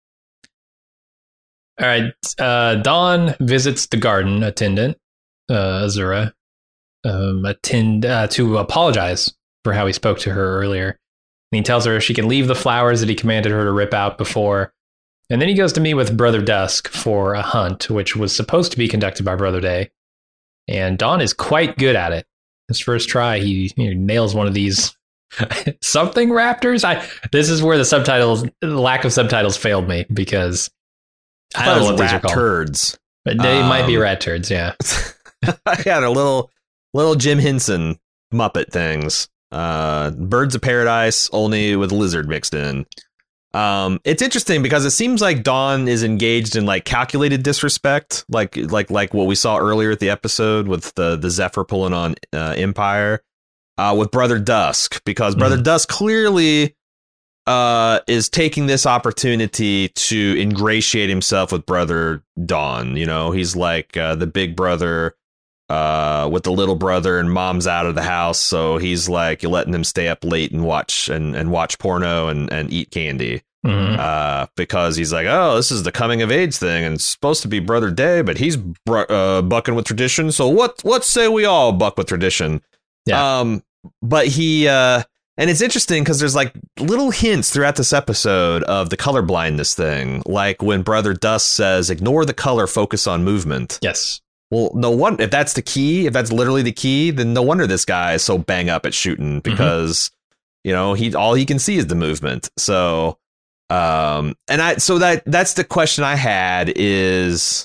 All right. Uh, Dawn visits the garden attendant, uh, Azura, um, attend uh, to apologize for how he spoke to her earlier. And he tells her she can leave the flowers that he commanded her to rip out before. And then he goes to meet with Brother Dusk for a hunt, which was supposed to be conducted by Brother Day. And Dawn is quite good at it. His first try, he, he nails one of these something raptors. I this is where the subtitles, the lack of subtitles, failed me because I, I don't know what these are called. Turds. But they um, might be rat turds. Yeah, I got a little little Jim Henson Muppet things. Uh, Birds of Paradise, only with lizard mixed in. Um, it's interesting because it seems like Dawn is engaged in like calculated disrespect, like like like what we saw earlier at the episode with the the Zephyr pulling on uh, Empire uh, with Brother Dusk, because Brother mm-hmm. Dusk clearly uh, is taking this opportunity to ingratiate himself with Brother Dawn. You know, he's like uh, the big brother uh, with the little brother, and mom's out of the house, so he's like letting him stay up late and watch and, and watch porno and, and eat candy. Mm-hmm. Uh, because he's like, oh, this is the coming of age thing, and it's supposed to be Brother Day, but he's br- uh, bucking with tradition. So what? What say we all buck with tradition? Yeah. Um, but he uh, and it's interesting because there's like little hints throughout this episode of the color blindness thing, like when Brother Dusk says, "Ignore the color, focus on movement." Yes. Well, no wonder if that's the key, if that's literally the key, then no wonder this guy is so bang up at shooting, because mm-hmm. you know he all he can see is the movement. So. Um, and I, so that, that's the question I had is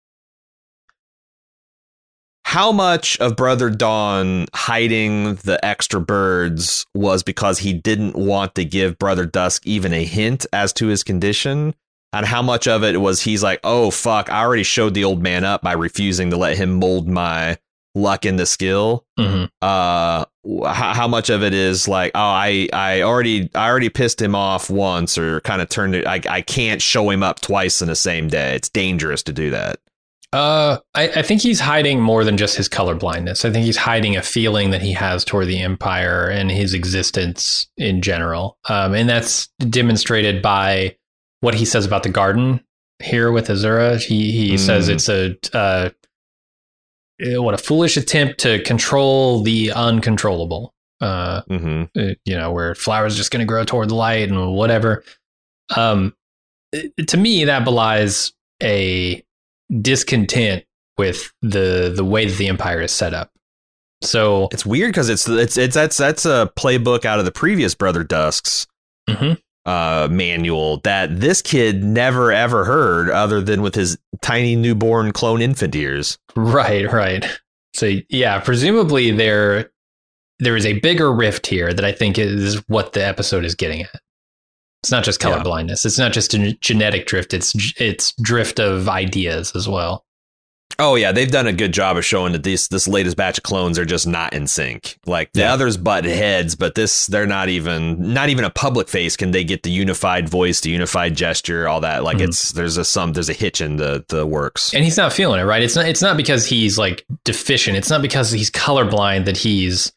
how much of Brother Dawn hiding the extra birds was because he didn't want to give Brother Dusk even a hint as to his condition, and how much of it was he's like, oh, fuck, I already showed the old man up by refusing to let him mold my luck into skill. Mm-hmm. Uh, how, how much of it is like, oh, I, I already, I already pissed him off once, or kind of turned it. I, I can't show him up twice in the same day. It's dangerous to do that. Uh, I, I think he's hiding more than just his color blindness. I think he's hiding a feeling that he has toward the Empire and his existence in general. Um, and that's demonstrated by what he says about the garden here with Azura. He, he mm. says it's a, uh, what a foolish attempt to control the uncontrollable. Uh, mm-hmm. You know, where flowers just going to grow toward the light and whatever. Um, to me, that belies a discontent with the the way that the Empire is set up. So it's weird because it's it's it's that's that's a playbook out of the previous Brother Dusk's mm-hmm. uh, manual that this kid never ever heard, other than with his tiny newborn clone infant ears. Right, right. So yeah, presumably there there is a bigger rift here that I think is what the episode is getting at. It's not just color yeah. blindness. It's not just a genetic drift. It's it's drift of ideas as well. Oh, yeah, they've done a good job of showing that this this latest batch of clones are just not in sync. Like the yeah. others butt heads, but this they're not even not even a public face. Can they get the unified voice, the unified gesture, all that? Like mm-hmm. it's there's a some there's a hitch in the the works. And he's not feeling it, right? It's not it's not because he's like deficient. It's not because he's colorblind that he's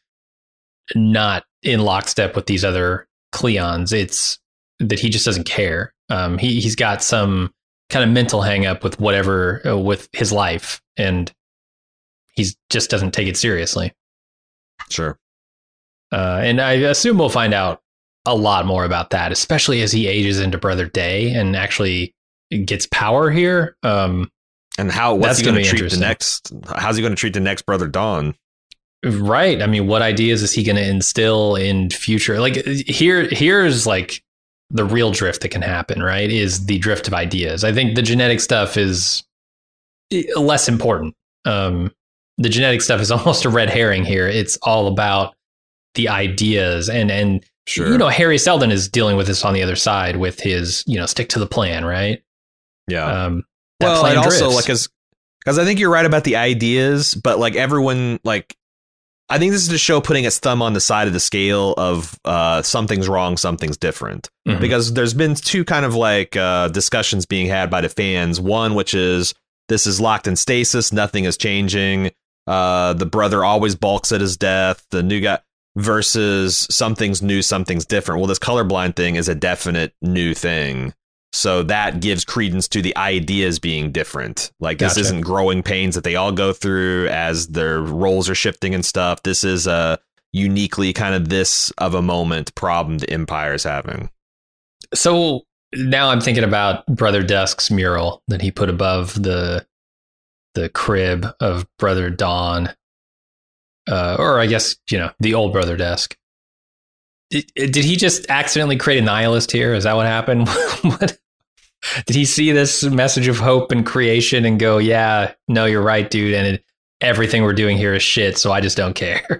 not in lockstep with these other Cleons. It's that he just doesn't care. Um, he he's got some kind of mental hang up with whatever uh, with his life, and he's just doesn't take it seriously. Sure. Uh, and I assume we'll find out a lot more about that, especially as he ages into Brother Day and actually gets power here. Um, and how what's he going to treat the next? How's he going to treat the next Brother Dawn? Right. I mean, what ideas is he going to instill in future? Like here, here's like the real drift that can happen, right? Is the drift of ideas. I think the genetic stuff is less important. Um, the genetic stuff is almost a red herring here. It's all about the ideas, and and sure. you know, Harry Seldon is dealing with this on the other side with his, you know, stick to the plan, right? Yeah. Um, well, and also like as because I think you're right about the ideas, but like everyone like. I think this is the show putting its thumb on the side of the scale of uh, something's wrong, something's different. Mm-hmm. Because there's been two kind of like uh, discussions being had by the fans. One, which is this is locked in stasis. Nothing is changing. Uh, the brother always balks at his death. The new guy versus something's new, something's different. Well, this colorblind thing is a definite new thing. So that gives credence to the ideas being different. Like this gotcha. Isn't growing pains that they all go through as their roles are shifting and stuff. This is a uniquely kind of this of a moment problem the Empire is having. So now I'm thinking about Brother Dusk's mural that he put above the the crib of Brother Dawn. Uh, or I guess, you know, the old Brother Dusk. Did, did he just accidentally create a nihilist here? Is that what happened? What? Did he see this message of hope and creation and go, yeah, no, you're right, dude. And it, everything we're doing here is shit. So I just don't care.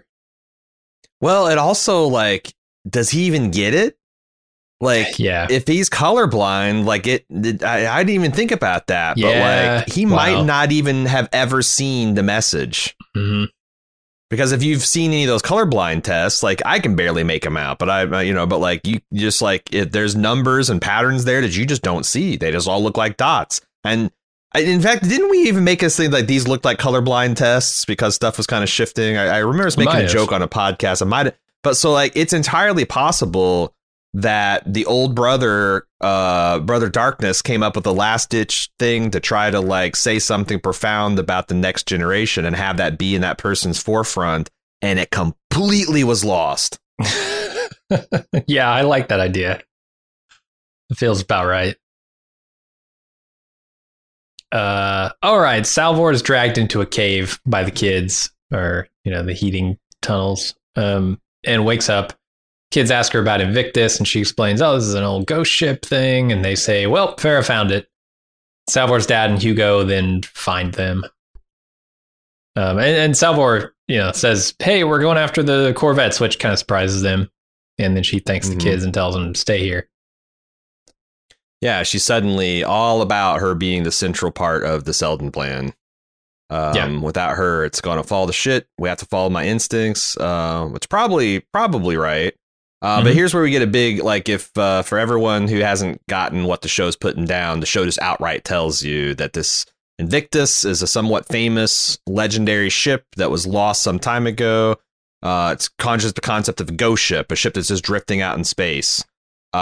Well, it also like, does he even get it? Like, yeah, if he's colorblind, like it, it I, I didn't even think about that. Yeah, but like, he wow. might not even have ever seen the message. Mm-hmm. Because if you've seen any of those colorblind tests, like I can barely make them out, but I, you know, but like you just like if there's numbers and patterns there that you just don't see, they just all look like dots. And I, in fact, didn't we even make us think like these looked like colorblind tests because stuff was kind of shifting? I, I remember us making a joke on a podcast. I might, but so like it's entirely possible that the old brother, uh, Brother Darkness, came up with a last ditch thing to try to like say something profound about the next generation and have that be in that person's forefront. And it completely was lost. Yeah, I like that idea. It feels about right. Uh, all right. Salvor is dragged into a cave by the kids, or, you know, the heating tunnels, um, and wakes up. Kids ask her about Invictus, and she explains, oh, this is an old ghost ship thing. And they say, well, Farah found it. Salvor's dad and Hugo then find them. Um, and, and Salvor, you know, says, hey, we're going after the Corvettes, which kind of surprises them. And then she thanks mm-hmm. the kids and tells them to stay here. Yeah, she's suddenly all about her being the central part of the Seldon plan. Um, yeah. Without her, it's going to fall to shit. We have to follow my instincts, uh, which probably, probably right. Uh, mm-hmm. But here's where we get a big, like, if uh, for everyone who hasn't gotten what the show's putting down, the show just outright tells you that this Invictus is a somewhat famous, legendary ship that was lost some time ago. Uh, it conjures the concept of a ghost ship, a ship that's just drifting out in space.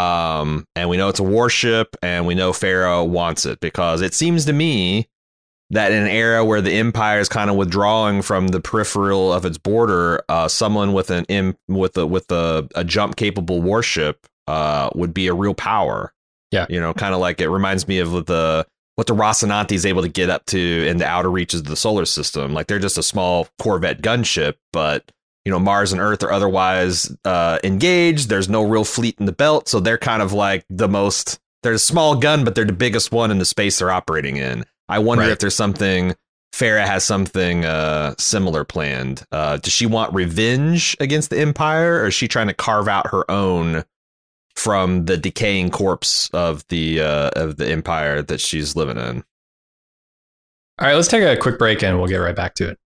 Um, and we know it's a warship, and we know Farah wants it because it seems to me that in an era where the Empire is kind of withdrawing from the peripheral of its border, uh, someone with an imp, with a with a, a jump capable warship uh, would be a real power. Yeah, you know, kind of like it reminds me of the what the Rocinante is able to get up to in the outer reaches of the solar system. Like they're just a small Corvette gunship, but you know, Mars and Earth are otherwise uh, engaged. There's no real fleet in the belt, so they're kind of like the most. They're a small gun, but they're the biggest one in the space they're operating in. I wonder right. if there's something, Farah has something uh, similar planned. Uh, does she want revenge against the Empire, or is she trying to carve out her own from the decaying corpse of the uh, of the Empire that she's living in? All right, let's take a quick break and we'll get right back to it.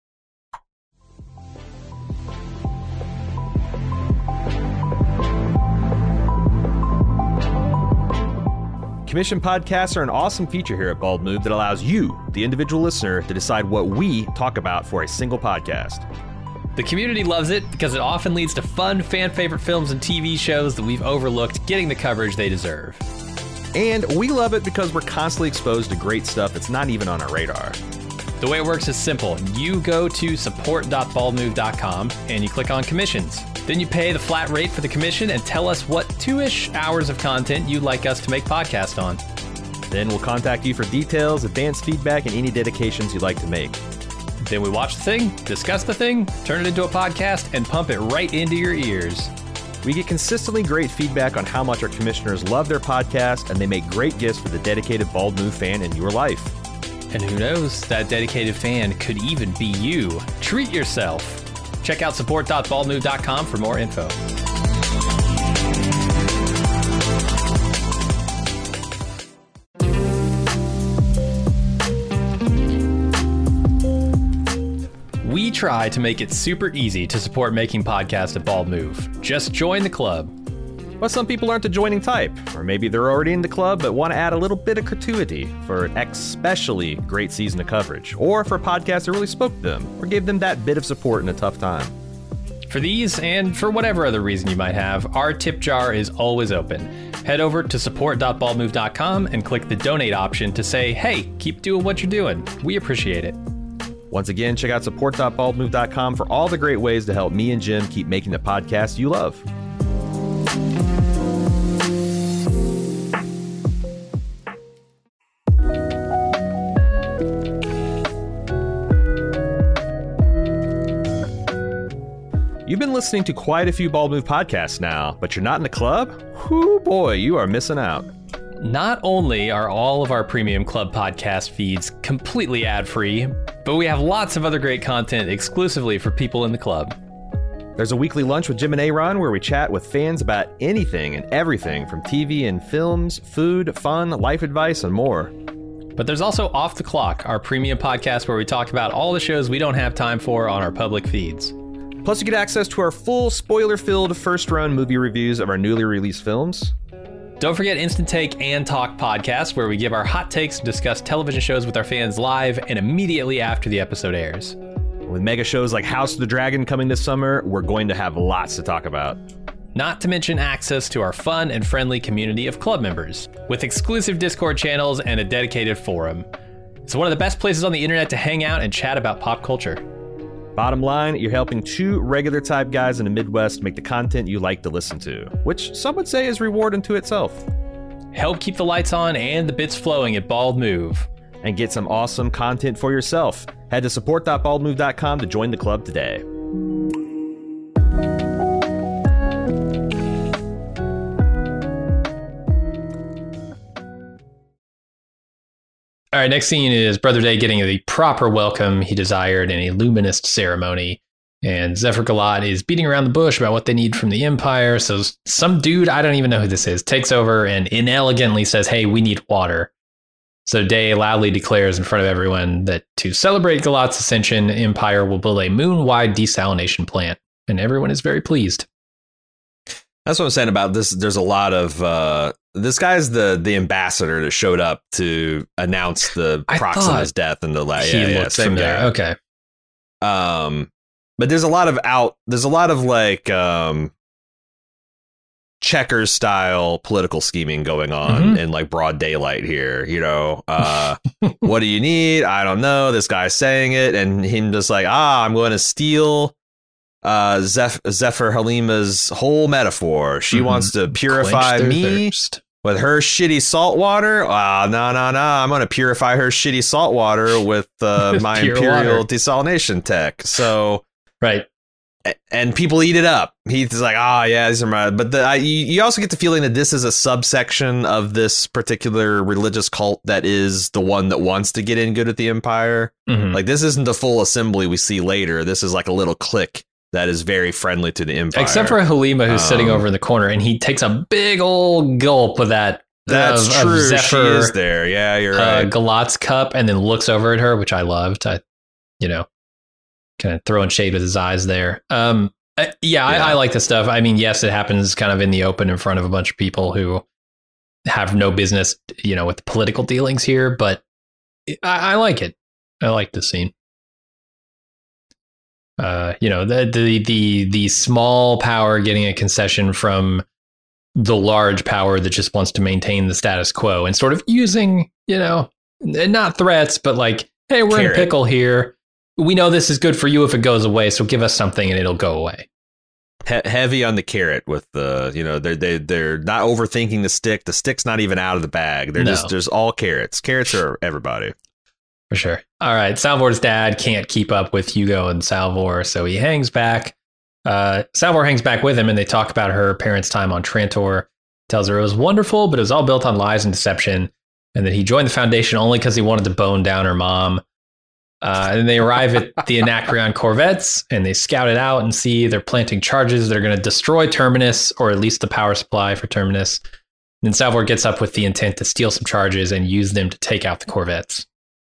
Commission podcasts are an awesome feature here at Bald Move that allows you, the individual listener, to decide what we talk about for a single podcast. The community loves it because it often leads to fun, fan-favorite films and T V shows that we've overlooked getting the coverage they deserve. And we love it because we're constantly exposed to great stuff that's not even on our radar. The way it works is simple. You go to support dot bald move dot com and you click on commissions. Then you pay the flat rate for the commission and tell us what two-ish hours of content you'd like us to make podcast on. Then we'll contact you for details, advanced feedback, and any dedications you'd like to make. Then we watch the thing, discuss the thing, turn it into a podcast, and pump it right into your ears. We get consistently great feedback on how much our commissioners love their podcast, and they make great gifts for the dedicated Bald Move fan in your life. And who knows, that dedicated fan could even be you. Treat yourself. Check out support dot bald move dot com for more info. We try to make it super easy to support making podcasts at Bald Move. Just join the club. But some people aren't the joining type, or maybe they're already in the club but want to add a little bit of gratuity for an especially great season of coverage, or for a podcast that really spoke to them, or gave them that bit of support in a tough time. For these, and for whatever other reason you might have, our tip jar is always open. Head over to support dot bald move dot com and click the donate option to say, hey, keep doing what you're doing. We appreciate it. Once again, check out support dot bald move dot com for all the great ways to help me and Jim keep making the podcast you love. You've been listening to quite a few Bald Move podcasts now, but you're not in the club? Whoo boy, you are missing out. Not only are all of our premium club podcast feeds completely ad-free, but we have lots of other great content exclusively for people in the club. There's a weekly lunch with Jim and Aaron where we chat with fans about anything and everything from T V and films, food, fun, life advice, and more. But there's also Off the Clock, our premium podcast where we talk about all the shows we don't have time for on our public feeds. Plus, you get access to our full spoiler-filled first-run movie reviews of our newly released films. Don't forget Instant Take and Talk podcast, where we give our hot takes and discuss television shows with our fans live and immediately after the episode airs. With mega shows like House of the Dragon coming this summer, we're going to have lots to talk about. Not to mention access to our fun and friendly community of club members, with exclusive Discord channels and a dedicated forum. It's one of the best places on the internet to hang out and chat about pop culture. Bottom line, you're helping two regular type guys in the Midwest make the content you like to listen to, which some would say is reward unto itself. Help keep the lights on and the bits flowing at Bald Move. And get some awesome content for yourself. Head to support dot bald move dot com to join the club today. All right, next scene is Brother Day getting the proper welcome he desired in a luminous ceremony. And Zephyr Galat is beating around the bush about what they need from the Empire. So some dude, I don't even know who this is, takes over and inelegantly says, hey, we need water. So Day loudly declares in front of everyone that to celebrate Galat's ascension, Empire will build a moon-wide desalination plant. And everyone is very pleased. That's what I'm saying about this. There's a lot of uh, this guy's the the ambassador that showed up to announce the I Proxima's death and the like. He yeah, looked yeah, same familiar. guy. Okay. Um, but there's a lot of out. There's a lot of like um, checkers style political scheming going on Mm-hmm. in like broad daylight here. You know, uh, what do you need? I don't know. This guy's saying it, and him just like, ah, I'm going to steal uh, Zeph- Zephyr Halima's whole metaphor. She Mhm. wants to purify Quench their me thirst. with her shitty salt water. Ah, no, no, no. I'm going to purify her shitty salt water with uh, my Pure imperial water. desalination tech. So. Right. And people eat it up. He's like, ah, oh, yeah, these are my. But the, I, you, you also get the feeling that this is a subsection of this particular religious cult that is the one that wants to get in good at the Empire. Mhm. Like, this isn't the full assembly we see later. This is like a little clique that is very friendly to the Empire. Except for Halima, who's Um, sitting over in the corner, and he takes a big old gulp of that. That's of, of true. Zephyr, she is there. Yeah, you're uh, right. Galat's cup, and then looks over at her, which I loved. I, you know, kind of throwing shade with his eyes there. Um, uh, yeah, Yeah. I, I like this stuff. I mean, yes, it happens kind of in the open in front of a bunch of people who have no business, you know, with the political dealings here, but I, I like it. I like this scene. Uh, you know, the the the the small power getting a concession from the large power that just wants to maintain the status quo and sort of using, you know, not threats, but like, hey, we're Carrot. in pickle here. We know this is good for you if it goes away, so give us something and it'll go away. He- heavy on the carrot with the, you know, they're they they're not overthinking the stick. The stick's not even out of the bag. They're No. just there's all carrots. Carrots are everybody. For sure. All right. Salvor's dad can't keep up with Hugo and Salvor, so he hangs back. Uh, Salvor hangs back with him, and they talk about her parents' time on Trantor. Tells her it was wonderful, but it was all built on lies and deception, and that he joined the Foundation only because he wanted to bone down her mom. Uh, and they arrive at the Anacreon Corvettes, and they scout it out and see they're planting charges that are going to destroy Terminus, or at least the power supply for Terminus. And then Salvor gets up with the intent to steal some charges and use them to take out the Corvettes.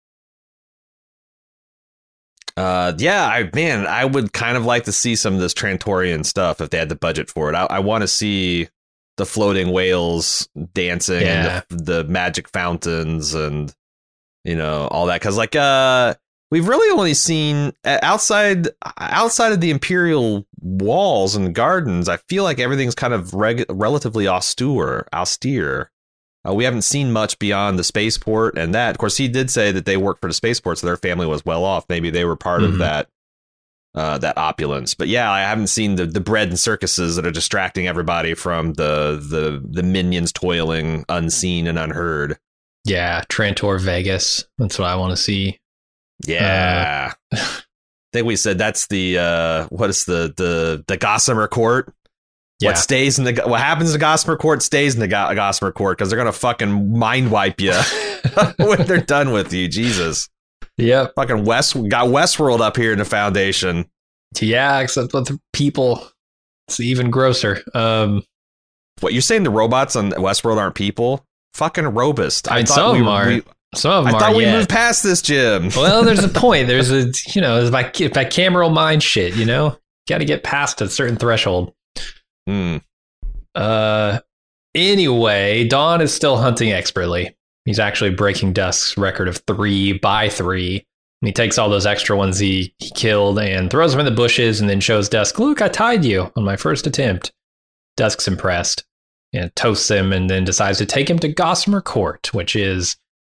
Uh, yeah, I man, I would kind of like to see some of this Trantorian stuff if they had the budget for it. I, I want to see the floating whales dancing Yeah. and the, the magic fountains and you know all that because like uh we've really only seen uh, outside outside of the Imperial walls and gardens. I feel like everything's kind of reg- relatively austere, austere. Uh, we haven't seen much beyond the spaceport and that. Of course, he did say that they worked for the spaceport, so their family was well off. Maybe they were part Mhm. of that uh, that opulence. But yeah, I haven't seen the, the bread and circuses that are distracting everybody from the the the minions toiling unseen and unheard. Yeah, Trantor Vegas. That's what I want to see. Yeah, I think we said that's the uh, what is the the the Gossamer Court. Yeah. What stays in the what happens in the Gossamer Court stays in the Go- Gossamer Court because they're gonna fucking mind wipe you when they're done with you. Jesus, Yep. fucking West got Westworld up here in the Foundation. Yeah, except with the people. It's even grosser. Um, What you're saying? The robots on Westworld aren't people? Fucking robust. I mean, thought some of we- them are. we- some of I them thought are. we yeah. moved past this, Jim. Well, there's a point. There's a, you know, it's by bicameral mind shit, you know? Got to get past a certain threshold. Hmm. Uh, anyway, Dawn is still hunting expertly. He's actually breaking Dusk's record of three by three. And he takes all those extra ones he, he killed and throws them in the bushes and then shows Dusk, look, I tied you on my first attempt. Dusk's impressed and toasts him and then decides to take him to Gossamer Court, which is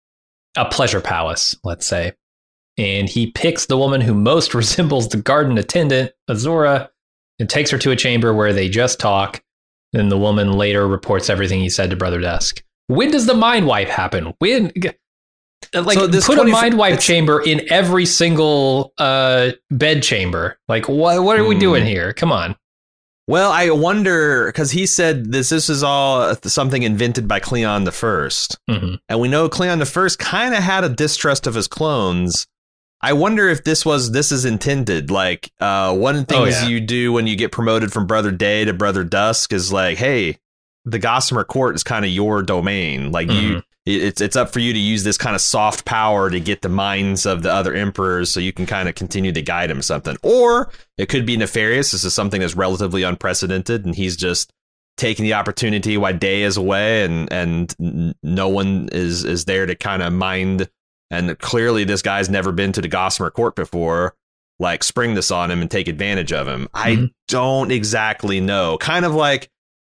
a pleasure palace, let's say. And he picks the woman who most resembles the garden attendant, Azura, and takes her to a chamber where they just talk. Then the woman later reports everything he said to Brother Dusk. When does the mind wipe happen? When, like, So this put twenty a mind wipe it's- chamber in every single uh, bed chamber. Like, what? What are we Hmm. doing here? Come on. Well, I wonder because he said this. This is all something invented by Cleon the First, Mhm. and we know Cleon the First kind of had a distrust of his clones. I wonder if this was this is intended. Like uh, one of the Oh, things yeah. you do when you get promoted from Brother Day to Brother Dusk is like, hey, the Gossamer Court is kind of your domain. Like you, it's it's up for you to use this kind of soft power to get the minds of the other emperors, so you can kind of continue to guide him something. Or it could be nefarious. This is something that's relatively unprecedented, and he's just taking the opportunity while Day is away, and and n- no one is is there to kind of mind. And clearly, this guy's never been to the Gossamer Court before. Like, spring this on him and take advantage of him. I Mhm. don't exactly know. Kind of like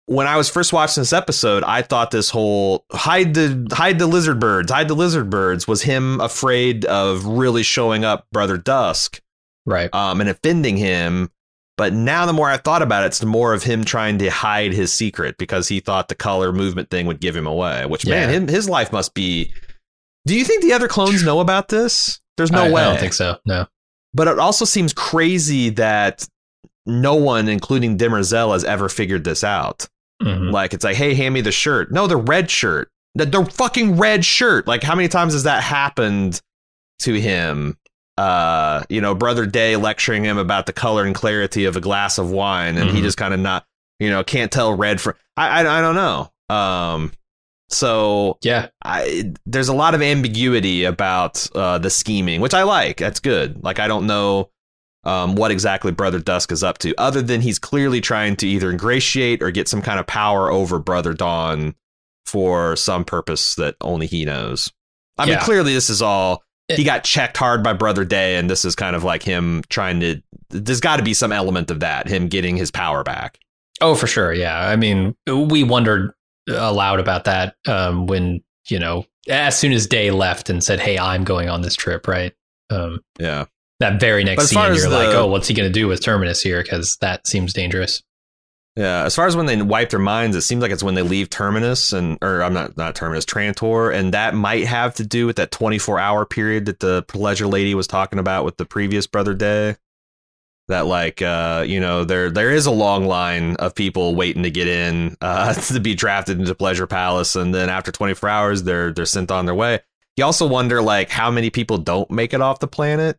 when I was first watching this episode, I thought this whole hide the hide the lizard birds, hide the lizard birds was him afraid of really showing up Brother Dusk, right? Um, and offending him. But now the more I thought about it, it's the more of him trying to hide his secret because he thought the color movement thing would give him away. Which yeah. man, him, his life must be. Do you think the other clones know about this? There's no I, way. I don't think so. No. But it also seems crazy that no one, including Demerzel, has ever figured this out. Mm-hmm. Like, it's like, hey, hand me the shirt. No, the red shirt. The, the fucking red shirt. Like, how many times has that happened to him? Uh, you know, Brother Day lecturing him about the color and clarity of a glass of wine, and mm-hmm. he just kind of not, you know, can't tell red from. I, I, I don't know. Um, so yeah, I, there's a lot of ambiguity about uh, the scheming, which I like. That's good. Like, I don't know um, what exactly Brother Dusk is up to, other than he's clearly trying to either ingratiate or get some kind of power over Brother Dawn for some purpose that only he knows. I yeah. mean, clearly this is all. He got checked hard by Brother Day, and this is kind of like him trying to. There's got to be some element of that, him getting his power back. Oh, for sure. Yeah. I mean, we wondered aloud about that um, when, you know, as soon as Day left and said, hey, I'm going on this trip. Right. Um, yeah. That very next scene, you're the, like, oh, what's he going to do with Terminus here? Because that seems dangerous. Yeah, as far as when they wipe their minds, it seems like it's when they leave Terminus and or I'm not not Terminus, Trantor, and that might have to do with that twenty-four hour period that the pleasure lady was talking about with the previous Brother Day. That like uh, you know, there there is a long line of people waiting to get in uh, to be drafted into Pleasure Palace, and then after twenty-four hours, they're they're sent on their way. You also wonder like how many people don't make it off the planet.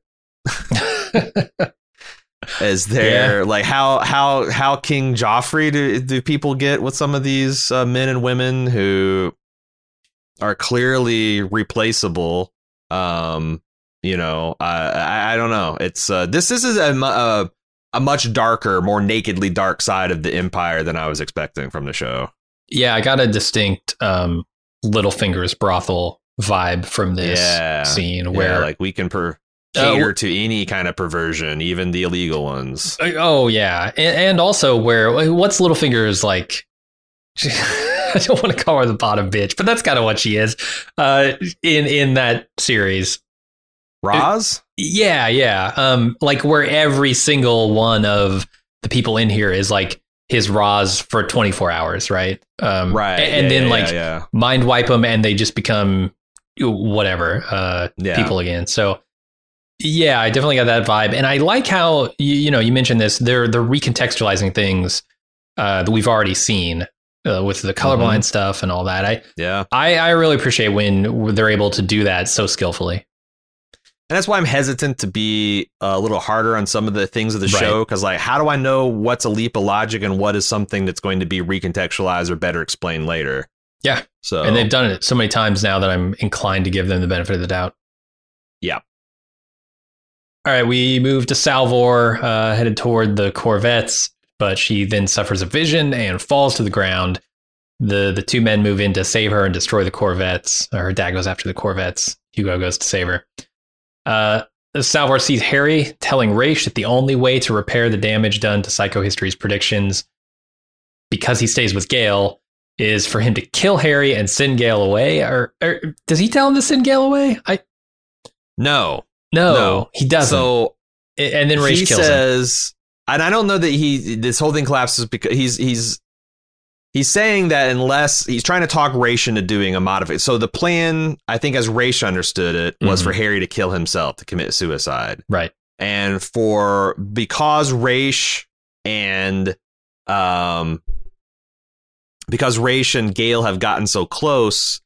Is there yeah. like how how how King Joffrey do do people get with some of these uh, men and women who are clearly replaceable? Um, you know, uh, I I don't know. It's uh, this this is a, a a much darker, more nakedly dark side of the Empire than I was expecting from the show. Yeah, I got a distinct um, Littlefinger's brothel vibe from this yeah. scene where yeah, like we can per. cater uh, to any kind of perversion, even the illegal ones. Oh yeah, and, and also where what's Littlefinger's like? I don't want to call her the bottom bitch, but that's kind of what she is. Uh, in in that series, Roz. It, yeah, yeah. Um, like where every single one of the people in here is like his Roz for twenty-four hours, right? Um, right, and, and yeah, then yeah, like yeah, yeah. mind wipe them, and they just become whatever uh, yeah. people again. So. Yeah, I definitely got that vibe. And I like how, you, you know, you mentioned this, they're, they're recontextualizing things uh, that we've already seen uh, with the colorblind mm-hmm. stuff and all that. I, yeah, I, I really appreciate when they're able to do that so skillfully. And that's why I'm hesitant to be a little harder on some of the things of the right. show. Because like, how do I know what's a leap of logic and what is something that's going to be recontextualized or better explained later? Yeah. So, and they've done it so many times now that I'm inclined to give them the benefit of the doubt. Yeah. All right, we move to Salvor, uh, headed toward the Corvettes, but she then suffers a vision and falls to the ground. The the two men move in to save her and destroy the Corvettes. Her dad goes after the Corvettes. Hugo goes to save her. Uh, Salvor sees Harry telling Raish that the only way to repair the damage done to Psychohistory's predictions, because he stays with Gale, is for him to kill Harry and send Gale away. Or, or does he tell him to send Gale away? I no. No, no, he doesn't. So, and then Raish he kills says, him. And I don't know that he this whole thing collapses because he's he's he's saying that unless he's trying to talk Raish into doing a modification. So the plan, I think, as Raish understood it, was mm-hmm. for Harry to kill himself, to commit suicide, right? And for because Raish and um because Raish and Gale have gotten so close.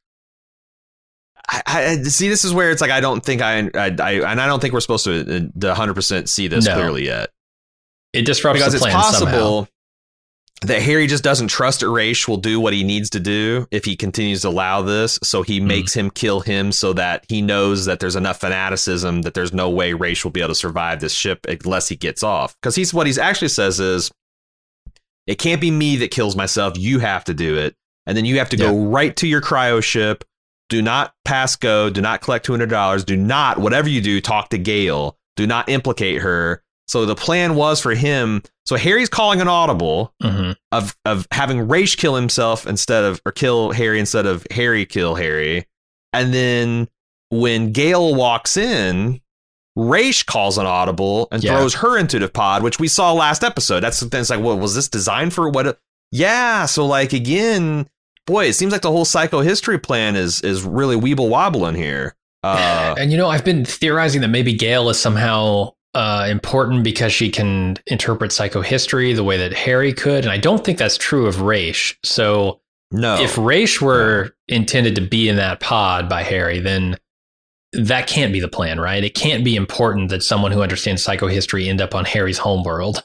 I, I see. This is where it's like I don't think I, I, I and I don't think we're supposed to one hundred percent see this no. clearly yet. It disrupts because the plan it's possible somehow. That Harry just doesn't trust Raish will do what he needs to do if he continues to allow this. So he mm. makes him kill him so that he knows that there's enough fanaticism that there's no way Raish will be able to survive this ship unless he gets off. Because he's what he's actually says is, it can't be me that kills myself. You have to do it, and then you have to yeah. go right to your cryo ship. Do not pass go. Do not collect two hundred dollars. Do not, whatever you do, talk to Gale. Do not implicate her So the plan was for him. So Harry's calling an audible Mm-hmm. of of having Raish kill himself instead of or kill Harry instead of Harry kill Harry. And then when Gale walks in, Raish calls an audible and Yeah. throws her into the pod, which we saw last episode. That's the thing. It's like, well, was this designed for what? Yeah. So like, again, boy, it seems like the whole psychohistory plan is is really weeble wobbling here. Uh, And, you know, I've been theorizing that maybe Gale is somehow uh, important because she can interpret psychohistory the way that Harry could. And I don't think that's true of Raish. So no, if Raish were intended to be in that pod by Harry, then that can't be the plan, right? It can't be important that someone who understands psychohistory end up on Harry's homeworld.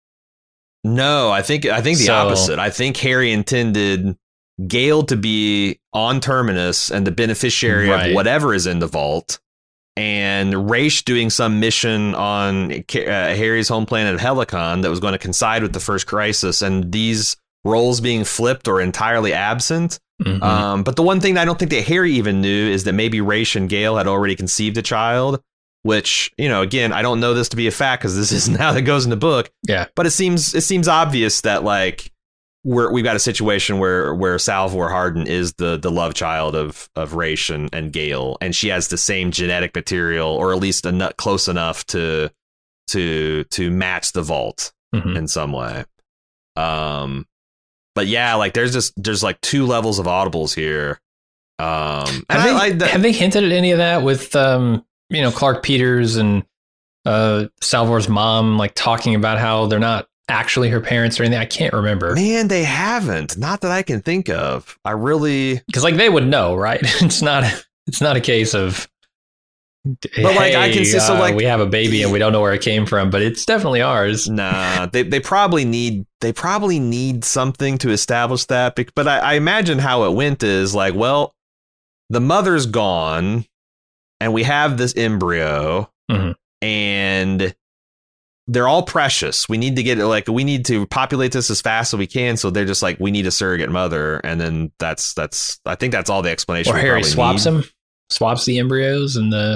no, I think I think the So- opposite. I think Harry intended Gale to be on Terminus and the beneficiary Right. of whatever is in the vault, and Raish doing some mission on uh, Harry's home planet of Helicon that was going to coincide with the first crisis, and these roles being flipped or entirely absent. Mhm. Um, but the one thing I don't think that Harry even knew is that maybe Raish and Gale had already conceived a child, which, you know, again, I don't know this to be a fact because this isn't how that goes in the book. Yeah. But it seems it seems obvious that like we're we've got a situation where where Salvor Hardin is the the love child of of Raish and, and Gale, and she has the same genetic material, or at least a nut close enough to to to match the vault Mhm. in some way. Um, but yeah, like there's just there's like two levels of audibles here. Um, and Have, I, they, I, have they hinted at any of that with, um, you know, Clark Peters and uh, Salvor's mom, like talking about how they're not actually her parents or anything? I can't remember. man, they haven't. Not that I can think of. I really. Because like they would know, right? It's not. It's not a case of. But, like, I can see- so, uh, like- we have a baby and we don't know where it came from, but it's definitely ours. Nah, they they probably need they probably need something to establish that. bec- But I, I imagine how it went is like, well, the mother's gone, and we have this embryo, Mhm. and they're all precious. We need to get like we need to populate this as fast as we can. So they're just like, we need a surrogate mother, and then that's that's I think that's all the explanation. Or we Harry probably swaps need. them, swaps the embryos and the.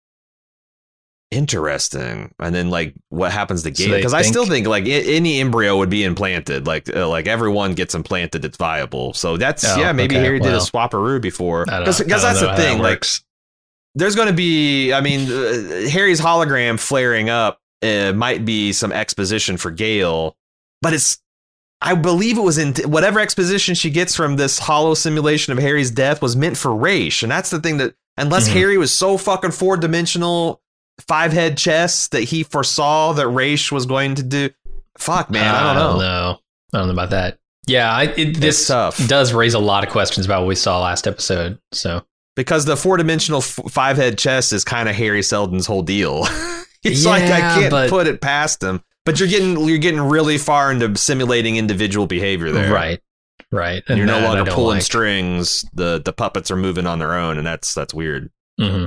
Interesting. And then like what happens to So Gale? they Because I still think- think like I- any embryo would be implanted. Like uh, like everyone gets implanted. It's viable. So that's Oh, yeah. Maybe okay, Harry did a well. swapperoo before. I don't- Because I don't that's know the how thing. that Like works. there's going to be. I mean, uh, Harry's hologram flaring up uh, might be some exposition for Gale, but it's. I believe it was in whatever exposition she gets from this hollow simulation of Harry's death was meant for Raish, and that's the thing that unless Mhm. Harry was so fucking four dimensional. Five head chess that he foresaw that Raish was going to do. Fuck, man, I don't know. know. I don't know about that. Yeah, I, it, this tough. does raise a lot of questions about what we saw last episode. So Because the four dimensional f- five head chess is kind of Harry Seldon's whole deal. It's like I Yeah, can't but- put it past him. But you're getting you're getting really far into simulating individual behavior there. right, right, And you're no that I longer don't pulling like. strings. The the puppets are moving on their own, and that's that's weird. Mhm.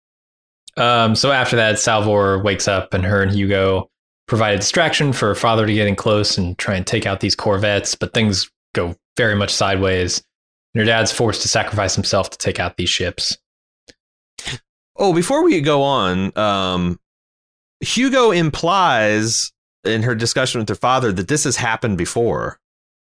Um, so after that, Salvor wakes up, and her and Hugo provide a distraction for her father to get in close and try and take out these Corvettes. But things go very much sideways. And her dad's forced to sacrifice himself to take out these ships. Oh, before we go on, um, Hugo implies in her discussion with her father that this has happened before.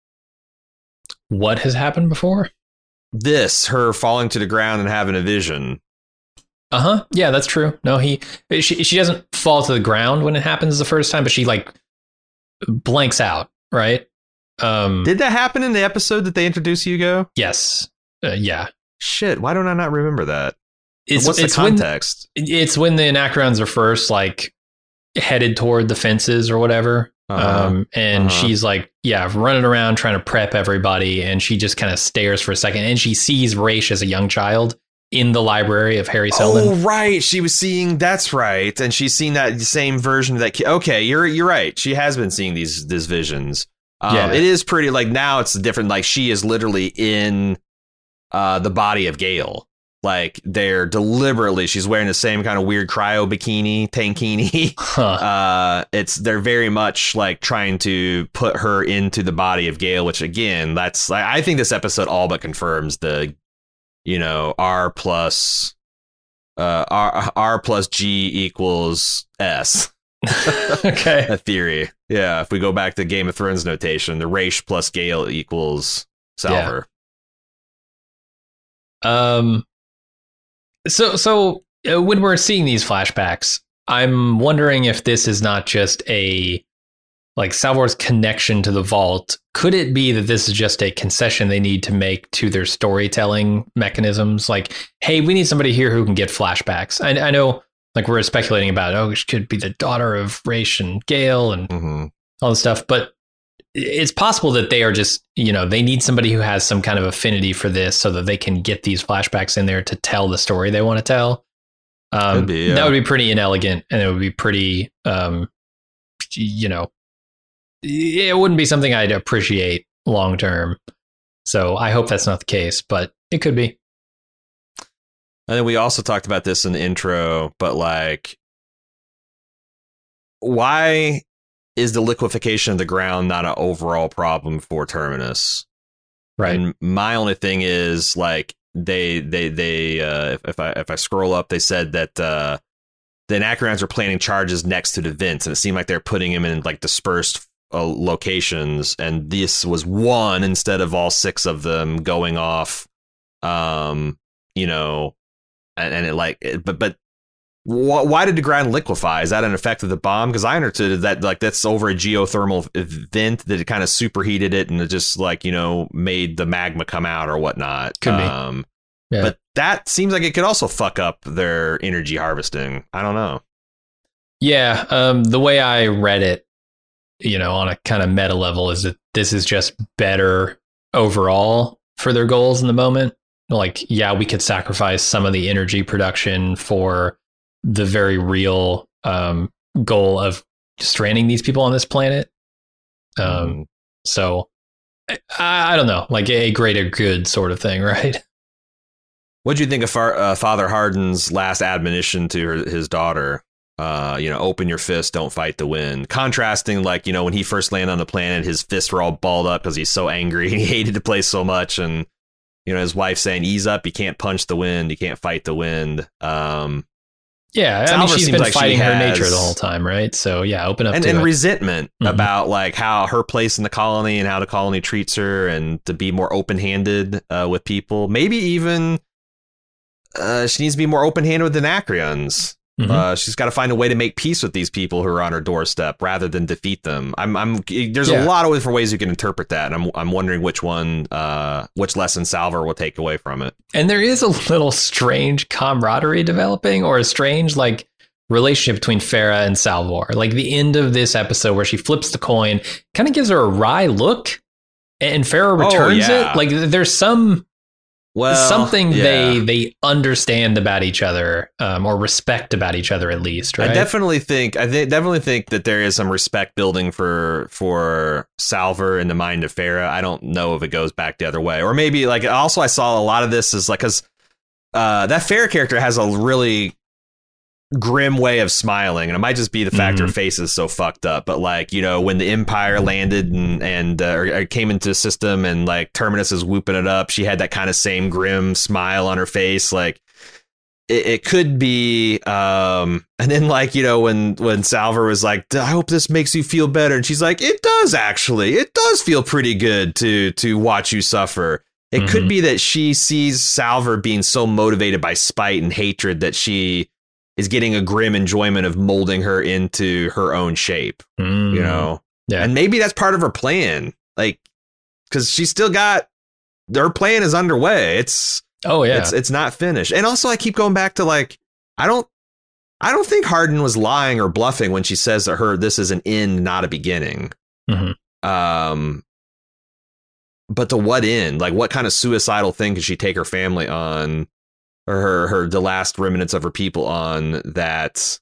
What has happened before? This, her falling to the ground and having a vision. Uh huh. Yeah, that's true. No, he she she doesn't fall to the ground when it happens the first time, but she like blanks out. Right. Um. Did that happen in the episode that they introduced Hugo? yes. Uh, yeah. Shit, why don't I not remember that? It's What's the it's when context? it's when the Anacreons are first like headed toward the fences or whatever. Uh-huh. Um, and Uh-huh. she's like, yeah, running around trying to prep everybody. And she just kind of stares for a second and she sees Raish as a young child in the library of Harry Seldon. Oh, right. She was seeing. That's right, and she's seen that same version of that kid. Okay, you're you're right. She has been seeing these these visions. Um, Yeah. it is pretty. Like now, it's different. Like she is literally in uh, the body of Gale. Like they're deliberately. She's wearing the same kind of weird cryo bikini, tankini. Huh. Uh, it's they're very much like trying to put her into the body of Gale, which again, that's I think this episode all but confirms the, you know, R plus, uh, R R plus G equals S. Okay. a theory. Yeah, if we go back to Game of Thrones notation, the Raish plus Gale equals Salvor. Yeah. Um. So so uh, when we're seeing these flashbacks, I'm wondering if this is not just a like Salvor's connection to the vault. Could it be that this is just a concession they need to make to their storytelling mechanisms? Like, hey, we need somebody here who can get flashbacks. I, I know, like, we're speculating about, oh, she could be the daughter of Raish and Gale and Mm-hmm. all this stuff. But it's possible that they are just, you know, they need somebody who has some kind of affinity for this so that they can get these flashbacks in there to tell the story they want to tell. Um, Could be, yeah. That would be pretty inelegant, and it would be pretty, um, you know, it wouldn't be something I'd appreciate long term. So I hope that's not the case, but it could be. And then we also talked about this in the intro, but like, why is the liquefaction of the ground not an overall problem for Terminus? Right. And my only thing is like they they they uh, if, if I if I scroll up, they said that uh, the Anacreons are planning charges next to the vents, and it seemed like they're putting them in like dispersed uh, locations, and this was one instead of all six of them going off. Um, you know, and, and it like, it, but but. Why did the ground liquefy? Is that an effect of the bomb? Because I understood that like that's over a geothermal vent that it kind of superheated it and it just like, you know, made the magma come out or whatnot. Could be. Um, Yeah. But that seems like it could also fuck up their energy harvesting. I don't know. Yeah. Um, the way I read it, you know, on a kind of meta level is that this is just better overall for their goals in the moment. Like, yeah, we could sacrifice some of the energy production for the very real um, goal of stranding these people on this planet. Um, Mm. so I, I don't know, like a greater good sort of thing, right? What do you think of Far, uh, Father Hardin's last admonition to her, his daughter? Uh, you know, open your fist, don't fight the wind. Contrasting, like, you know, when he first landed on the planet, his fists were all balled up because he's so angry. He hated the place so much. And, you know, his wife saying, ease up, you can't punch the wind, you can't fight the wind. Um, Yeah, I Salvor mean, she's seems been like she fighting her has- nature the whole time, right? So yeah, open up and, to and it. resentment Mhm. about like how her place in the colony and how the colony treats her, and to be more open-handed uh, with people. Maybe even uh, she needs to be more open-handed with the Anacreons. Mhm. Uh, she's got to find a way to make peace with these people who are on her doorstep rather than defeat them. I'm, I'm. There's Yeah. a lot of different ways you can interpret that, and I'm, I'm wondering which one, uh, which lesson Salvor will take away from it. And there is a little strange camaraderie developing, or a strange like relationship between Farah and Salvor. Like the end of this episode where she flips the coin, kind of gives her a wry look, and Farah Oh, returns yeah. it. Like there's some Well, something yeah. they they understand about each other, um, or respect about each other at least, right? I definitely think I th- definitely think that there is some respect building for for Salvor in the mind of Farah. I don't know if it goes back the other way, or maybe like also I saw a lot of this is like because uh, that Farah character has a really grim way of smiling, and it might just be the fact Mhm. her face is so fucked up. But like, you know, when the Empire landed and and uh, or, or came into the system and like Terminus is whooping it up, she had that kind of same grim smile on her face. Like it, it could be um and then like, you know, when when Salvor was like, I hope this makes you feel better, and she's like, it does actually, it does feel pretty good to to watch you suffer. It Mhm. could be that she sees Salvor being so motivated by spite and hatred that she is getting a grim enjoyment of molding her into her own shape, Mm. you know? Yeah. And maybe that's part of her plan. Like, cause she's still got, her plan is underway. It's, Oh yeah. it's, it's not finished. And also I keep going back to like, I don't, I don't think Hardin was lying or bluffing when she says to her, this is an end, not a beginning. Mhm. Um, but to what end? Like, what kind of suicidal thing could she take her family on? Or her, her the last remnants of her people on that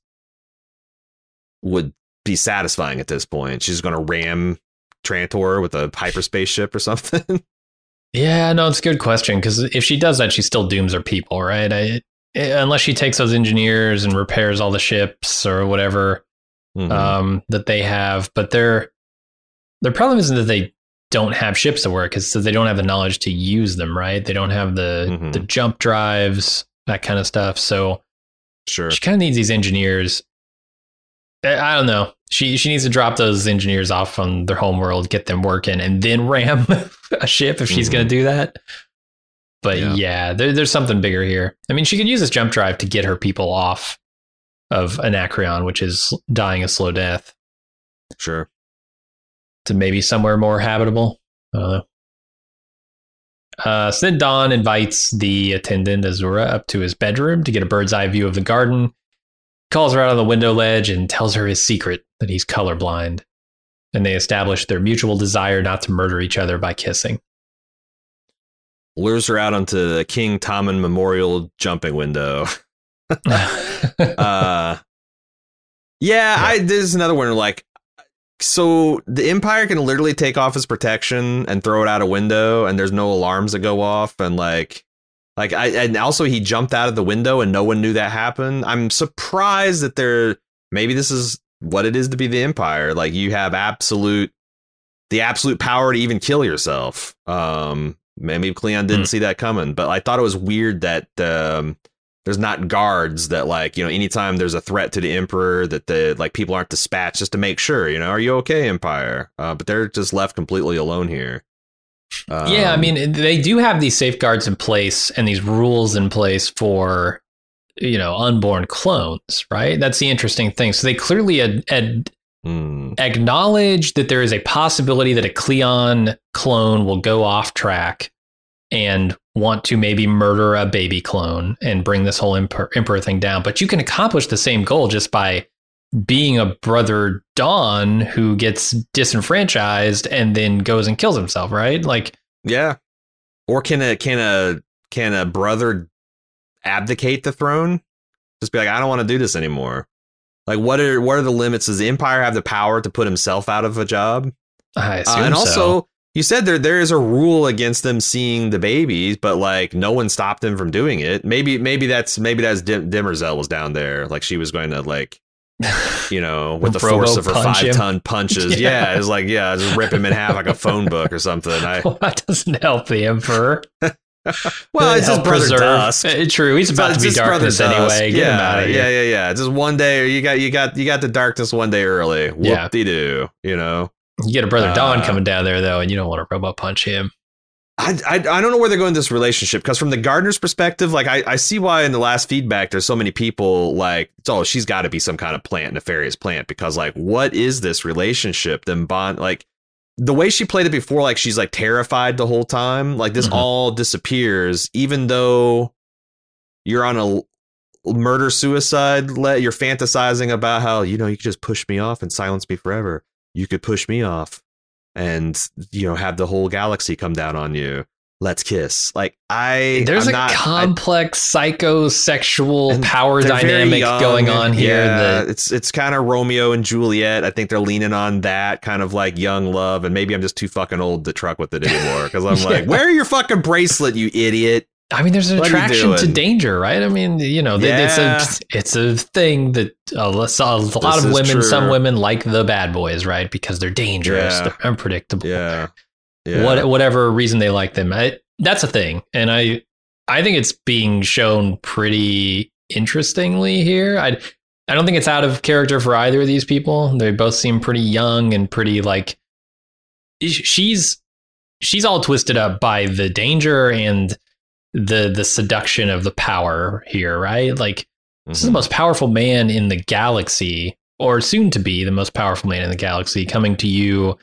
would be satisfying at this point? She's going to ram Trantor with a hyperspace ship or something. Yeah, no, it's a good question, because if she does that, she still dooms her people, right? I, unless she takes those engineers and repairs all the ships or whatever Mhm. um, that they have. But their their problem isn't that they don't have ships to work; it's that they don't have the knowledge to use them, right? They don't have the Mhm. the jump drives, that kind of stuff. So Sure. she kind of needs these engineers. I don't know. She she needs to drop those engineers off on their home world, get them working, and then ram a ship if she's mm-hmm. going to do that. But yeah, yeah there, there's something bigger here. I mean, she could use this jump drive to get her people off of Anacreon, which is dying a slow death. Sure. To maybe somewhere more habitable. I don't know. Uh, so then Dawn invites the attendant, Azura, up to his bedroom to get a bird's eye view of the garden. Calls her out on the window ledge and tells her his secret, that he's colorblind. And they establish their mutual desire not to murder each other by kissing. Lures her out onto the King Tommen Memorial jumping window. uh, yeah, yeah, I there's another one like, so the Empire can literally take off its protection and throw it out a window, and there's no alarms that go off, and like, like I and also he jumped out of the window and no one knew that happened. I'm surprised that they're maybe this is what it is to be the Empire. Like you have absolute the absolute power to even kill yourself. Um, maybe Cleon didn't mm. see that coming, but I thought it was weird that um. There's not guards that like, you know, anytime there's a threat to the Emperor that the like people aren't dispatched just to make sure, you know, are you okay, Empire? Uh, but they're just left completely alone here. Um, yeah, I mean, they do have these safeguards in place and these rules in place for, you know, unborn clones, right? That's the interesting thing. So they clearly ad- ad- mm. acknowledge that there is a possibility that a Cleon clone will go off track and want to maybe murder a baby clone and bring this whole emperor, emperor thing down. But you can accomplish the same goal just by being a brother Dawn who gets disenfranchised and then goes and kills himself, right? Like, yeah. Or can a can a can a brother abdicate the throne? Just be like, I don't want to do this anymore. Like, what are what are the limits? Does the Empire have the power to put himself out of a job? I assume uh, and also. So. You said there there is a rule against them seeing the babies, but like no one stopped them from doing it. Maybe maybe that's maybe that's Dim- Demerzel was down there, like she was going to like, you know, with the force of her five him. ton punches. Yeah. yeah, it was like yeah, just rip him in half like a phone book or something. I, well, that doesn't help the Emperor. Well, it's his brother Dusk. Uh, true, he's about so to be darkness anyway. Get yeah, him out of here. yeah, yeah, yeah. Just one day, you got you got you got the darkness one day early. Whoop-de-doo, you know. You get a brother Dawn uh, coming down there, though, and you don't want to robot punch him. I, I I don't know where they're going with this relationship, because from the Gardener's perspective, like I, I see why in the last feedback there's so many people like, oh, she's got to be some kind of plant, nefarious plant, because like, what is this relationship? Them bond, like the way she played it before, like she's like terrified the whole time. Like this mm-hmm. all disappears, even though you're on a murder suicide. Let you're fantasizing about how, you know, you could just push me off and silence me forever. You could push me off and, you know, have the whole galaxy come down on you. Let's kiss. Like I there's I'm a not, complex I, psychosexual power dynamic young, going on here. Yeah, that it's it's kind of Romeo and Juliet. I think they're leaning on that kind of like young love. And maybe I'm just too fucking old to truck with it anymore, because I'm yeah. like, wear your fucking bracelet, you idiot. I mean, there's an what attraction to danger, right? I mean, you know, yeah. it's a it's a thing that a lot this of women, true. some women like the bad boys, right? Because they're dangerous, yeah. they're unpredictable. Yeah, yeah. What whatever reason they like them, I, that's a thing, and I I think it's being shown pretty interestingly here. I I don't think it's out of character for either of these people. They both seem pretty young and pretty like she's she's all twisted up by the danger and the the seduction of the power here, right? Like mm-hmm. this is the most powerful man in the galaxy, or soon to be the most powerful man in the galaxy, coming to you,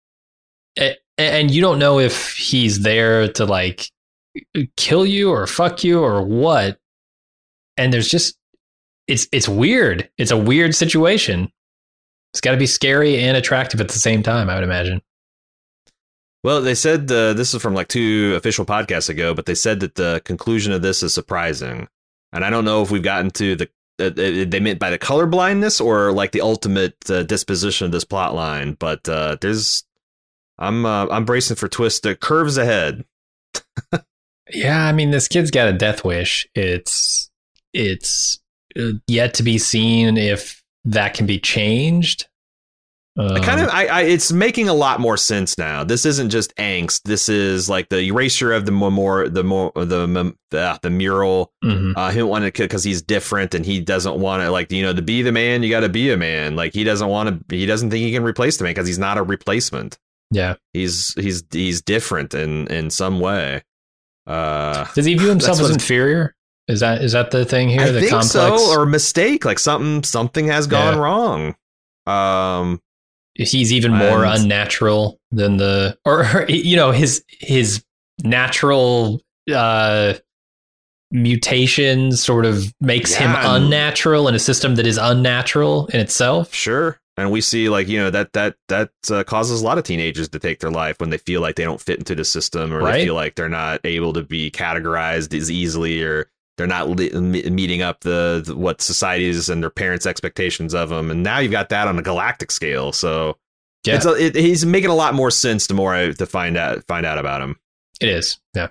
and you don't know if he's there to like kill you or fuck you or what. And there's just it's it's weird. It's a weird situation. It's got to be scary and attractive at the same time, I would imagine. Well, they said uh, this is from like two official podcasts ago, but they said that the conclusion of this is surprising. And I don't know if we've gotten to the uh, they meant by the color blindness or like the ultimate uh, disposition of this plot line. But uh, there's I'm uh, I'm bracing for twist uh, curves ahead. Yeah, I mean, this kid's got a death wish. It's it's yet to be seen if that can be changed. Um, I kind of, I, I, it's making a lot more sense now. This isn't just angst. This is like the erasure of the more, the more, the the, the mural. mhm. Uh, he wanted to because he's different and he doesn't want to, like, you know, to be the man. You got to be a man. Like he doesn't want to. He doesn't think he can replace the man because he's not a replacement. Yeah. He's he's he's different in in some way. Uh, Does he view himself that's as what- inferior? Is that is that the thing here? I the think complex. so, or mistake. Like something something has gone Yeah. wrong. Um. He's even more And- unnatural than the, or you know, his his natural uh, mutation sort of makes Yeah, him and- unnatural in a system that is unnatural in itself. Sure. And we see, like, you know, that that that uh, causes a lot of teenagers to take their life when they feel like they don't fit into the system, or Right. they feel like they're not able to be categorized as easily, or they're not li- me- meeting up the, the what society's and their parents' expectations of them. And now you've got that on a galactic scale. So Yeah, it's a, it, he's making a lot more sense the more I to find out find out about him. it is. Yeah.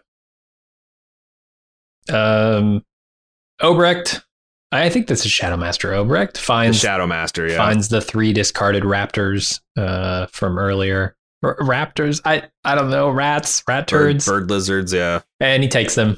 Um, Obrecht, I think this is Shadow Master Obrecht The finds Shadow Master, yeah. finds the three discarded raptors uh, from earlier. R- raptors, I I don't know, rats, rat Bird, turds, bird lizards, yeah. and he takes them,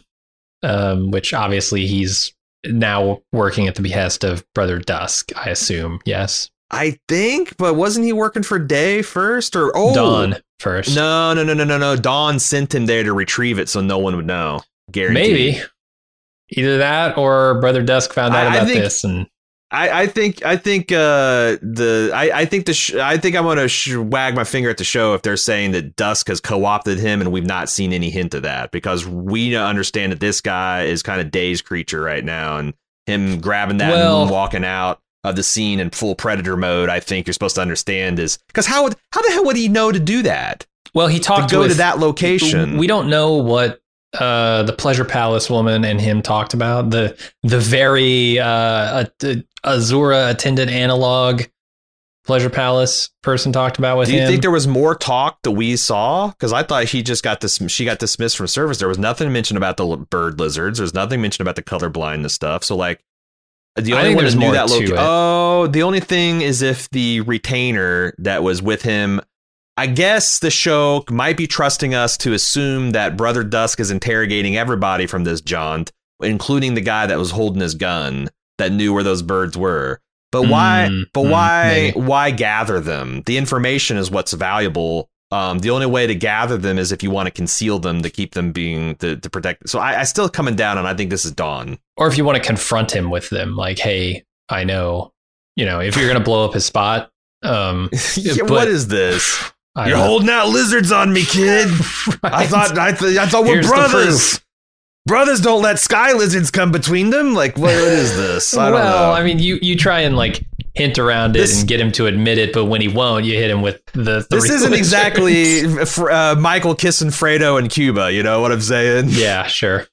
um, which obviously he's now working at the behest of Brother Dusk, I assume. Yes, I think, but wasn't he working for Day first, or oh Dawn first. No, no, no, no, no, no. Dawn sent him there to retrieve it so no one would know. Guaranteed. Maybe either that or Brother Dusk found out I- I about think- this, and I, I think I think uh, the I, I think the sh- I think I'm gonna sh- wag my finger at the show if they're saying that Dusk has co-opted him, and we've not seen any hint of that, because we understand that this guy is kind of Day's creature right now, and him grabbing that Well- and walking out of the scene in full predator mode. I think you're supposed to understand is because how would how the hell would he know to do that? well, he To talked go with, to that location. We don't know what uh, the Pleasure Palace woman and him talked about. The the very uh, a- Azura attendant analog Pleasure Palace person talked about with Do you him. think there was more talk that we saw? Because I thought he just got this. She got dismissed from service. There was nothing mentioned about the bird lizards. There's nothing mentioned about the colorblindness stuff. So like, the I only think one there's that knew more that to location. it. Oh, the only thing is if the retainer that was with him. I guess the show might be trusting us to assume that Brother Dusk is interrogating everybody from this jaunt, including the guy that was holding his gun that knew where those birds were. But why? Mm, but mm, why? maybe. Why gather them? The information is what's valuable. Um, the only way to gather them is if you want to conceal them to keep them being to, to protect. So I, I still coming down, and I think this is Dawn. or if you want to confront him with them, like, hey, I know, you know, if you're going to blow up his spot. Um, Yeah, but- what is this? I You're don't know. holding out lizards on me, kid. I Right. thought I, th- I thought we're Here's the brothers. proof. Brothers don't let sky lizards come between them. Like, what is this? I don't well, know. I mean, you you try and like hint around it This- and get him to admit it, but when he won't, you hit him with the. Three this isn't lizards. exactly uh, Michael kissing Fredo in Cuba. You know what I'm saying? Yeah, sure.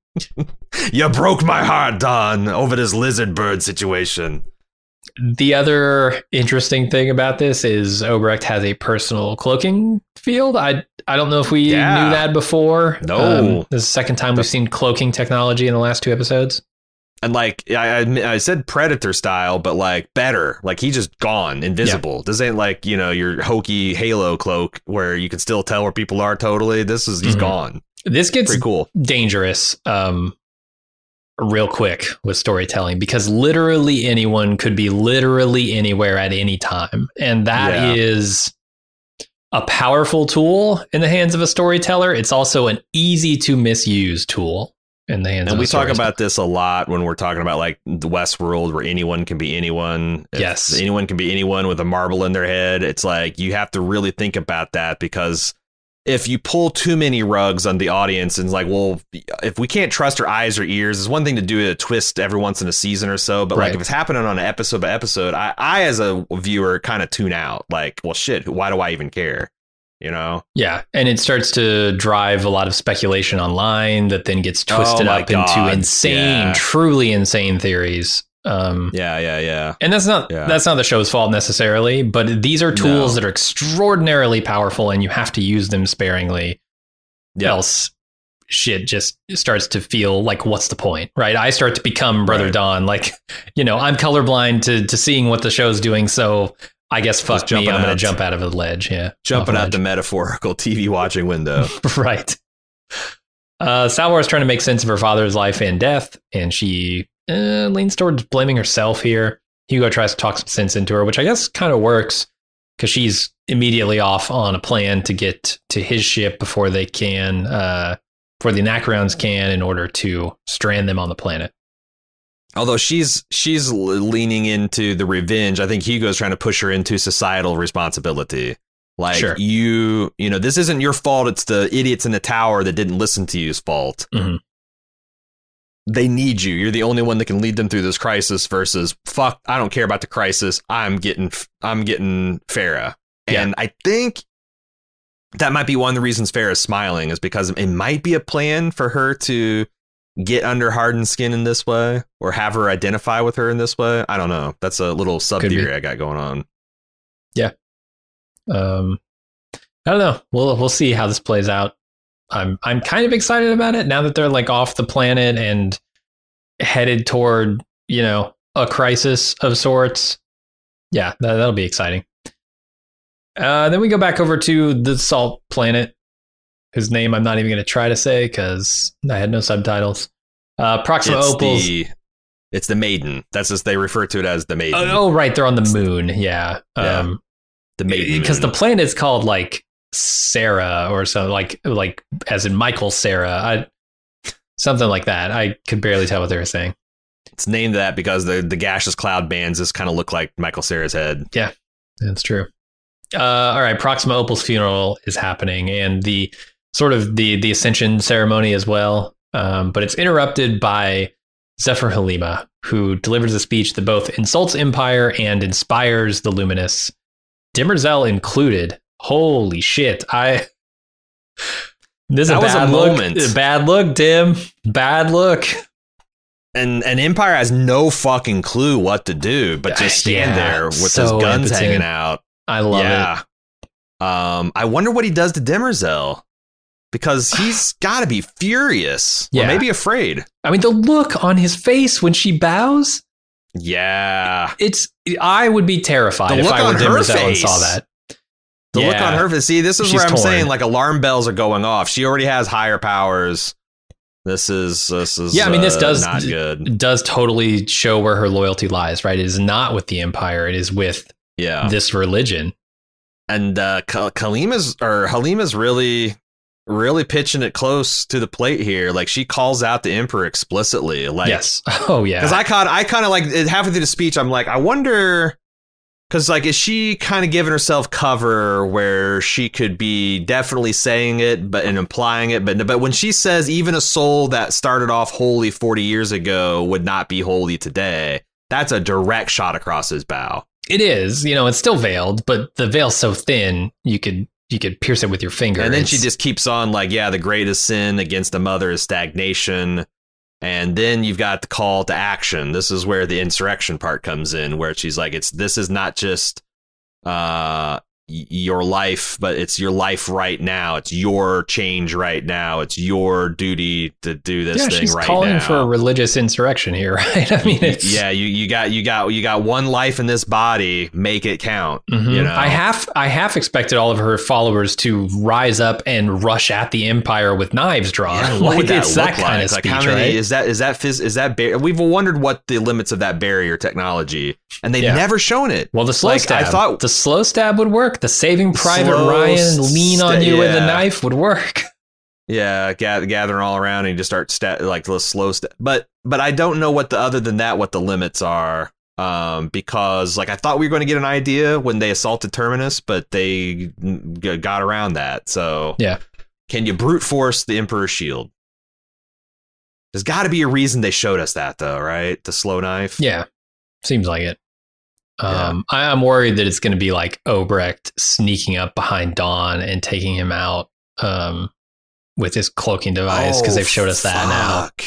You broke my heart, Don, over this lizard bird situation. The other interesting thing about this is Obrecht has a personal cloaking field. I I don't know if we Yeah. knew that before. No. Um, this is the second time we've seen cloaking technology in the last two episodes. And like I, I, I said, Predator style, but like better. Like he just gone, invisible. This ain't like, you know, your hokey Halo cloak where you can still tell where people are. Totally, this is he's Mhm. gone. This gets Pretty cool. dangerous um, real quick with storytelling because literally anyone could be literally anywhere at any time. And that Yeah. is a powerful tool in the hands of a storyteller. It's also an easy to misuse tool in the hands And of we a talk storyteller. about this a lot when we're talking about like the Westworld, where anyone can be anyone. If Yes. anyone can be anyone with a marble in their head. It's like you have to really think about that, because if you pull too many rugs on the audience and it's like, well, if we can't trust our eyes or ears, it's one thing to do a twist every once in a season or so. But Right. like if it's happening on an episode by episode, I, I as a viewer kind of tune out. Like, well, shit, why do I even care? You know? Yeah, and it starts to drive a lot of speculation online that then gets twisted Oh my up into God, insane, yeah. truly insane theories. Um, Yeah, yeah, yeah. And that's not Yeah. that's not the show's fault necessarily, but these are tools No. that are extraordinarily powerful, and you have to use them sparingly. Yeah. Else, shit just starts to feel like, what's the point, right? I start to become Brother Right. Don, like, you know, I'm colorblind to to seeing what the show's doing, so I guess fuck Just me, jumping I'm going out. to jump out of a ledge. Yeah. Jumping Off a out the metaphorical T V watching window. right. Uh, Salvor is trying to make sense of her father's life and death, and she uh, leans towards blaming herself here. Hugo tries to talk some sense into her, which I guess kind of works because she's immediately off on a plan to get to his ship before they can, uh, before the Anacreons can, in order to strand them on the planet. Although she's she's leaning into the revenge, I think Hugo's trying to push her into societal responsibility. Like, Sure. you, you know, this isn't your fault. It's the idiots in the tower that didn't listen to you's fault. Mm-hmm. They need you. You're the only one that can lead them through this crisis versus fuck. I don't care about the crisis. I'm getting I'm getting Farah. Yeah. And I think that might be one of the reasons Farah's smiling is because it might be a plan for her to get under Harden's skin in this way or have her identify with her in this way. I don't know. That's a little sub theory I got going on. Yeah. Um, I don't know. We'll we'll see how this plays out. I'm I'm kind of excited about it now that they're like off the planet and headed toward, you know, a crisis of sorts. Yeah, that, that'll be exciting. Uh, then we go back over to the Salt Planet, whose name I'm not even going to try to say because I had no subtitles. Uh, Proxima It's Opals. the, it's the Maiden. That's just, they refer to it as the Maiden. Oh, oh, right. They're on the moon. Yeah. Yeah. Um, the Maiden. because the moon. planet's called like Sarah or something, like like as in Michael Sarah, I, something like that. I could barely tell what they were saying. It's named that because the, the gaseous cloud bands just kind of look like Michael Cera's head. Yeah, that's true. Uh, all right, Proxima Opal's funeral is happening, and the sort of the the ascension ceremony as well. Um, but it's interrupted by Zephyr Halima, who delivers a speech that both insults Empire and inspires the Luminous, Demerzel included. Holy shit! I this is That a was a bad look. moment. A bad look, Dim. Bad look. And and Empire has no fucking clue what to do, but just stand Yeah, there with so his guns impotent. hanging out. I love it. yeah. Um, I wonder what he does to Demerzel because he's got to be furious Yeah. or maybe afraid. I mean, the look on his face when she bows. Yeah. It's I would be terrified The if look I were on her Demerzel and face. saw that. The look Yeah. on her face. See, this is She's where I'm torn. saying like alarm bells are going off. She already has higher powers. This is this is Yeah, I mean, this uh, does not good. It does totally show where her loyalty lies, right? It is not with the Empire. It is with Yeah. this religion. And uh, Ka- Kalima's or Halima's really, really pitching it close to the plate here. Like she calls out the Emperor explicitly. Like, Yes. Oh, yeah. because I caught, I kind of like halfway through the speech. I'm like, I wonder, because like, is she kind of giving herself cover where she could be definitely saying it, but and implying it, but but when she says even a soul that started off holy forty years ago would not be holy today, that's a direct shot across his bow. It is. You know, it's still veiled, but the veil's so thin you could you could pierce it with your finger. And then It's- she just keeps on like, yeah, the greatest sin against a mother is stagnation. And then you've got the call to action. This is where the insurrection part comes in, where she's like, it's this is not just uh, y- your life, but it's your life right now. It's your change right now. It's your duty to do this yeah, thing she's right calling now. for a religious insurrection here, right? I mean, it's yeah, you, you got you got you got one life in this body. Make it count. Mhm. You know, I half I half expected all of her followers to rise up and rush at the Empire with knives drawn. Yeah, what like would that it's look that kind like? of Like, speech, how many, right? Is that is that phys- is that bar- we've wondered what the limits of that barrier technology, and they've Yeah. never shown it. Well, the slow Like, stab. I thought the slow stab would work. The Saving Private Slow Ryan lean on sta- you with a yeah. knife would work. yeah, gather, gathering all around and you just start sta- like the slow step. But but I don't know what the other than that what the limits are. Um, because like I thought we were going to get an idea when they assaulted Terminus, but they g- got around that. So Yeah. can you brute force the Emperor's shield? There's got to be a reason they showed us that, though, right? The slow knife. Yeah, seems like it. Um, I, I'm worried that it's going to be like Obrecht sneaking up behind Dawn and taking him out um, with his cloaking device because Oh, they've showed us that now. fuck.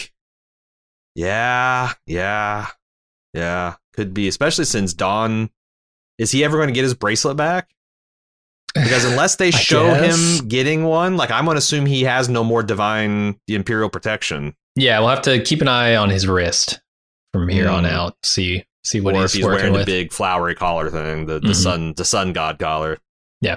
Yeah, yeah, yeah. Could be, especially since Dawn. Is he ever going to get his bracelet back? Because unless they show guess. him getting one, like I'm going to assume he has no more divine Imperial protection. Yeah, we'll have to keep an eye on his wrist from here on Mm. out. See See what or he's, if he's working wearing with. the big flowery collar thing, the, the Mhm. sun the sun god collar. Yeah.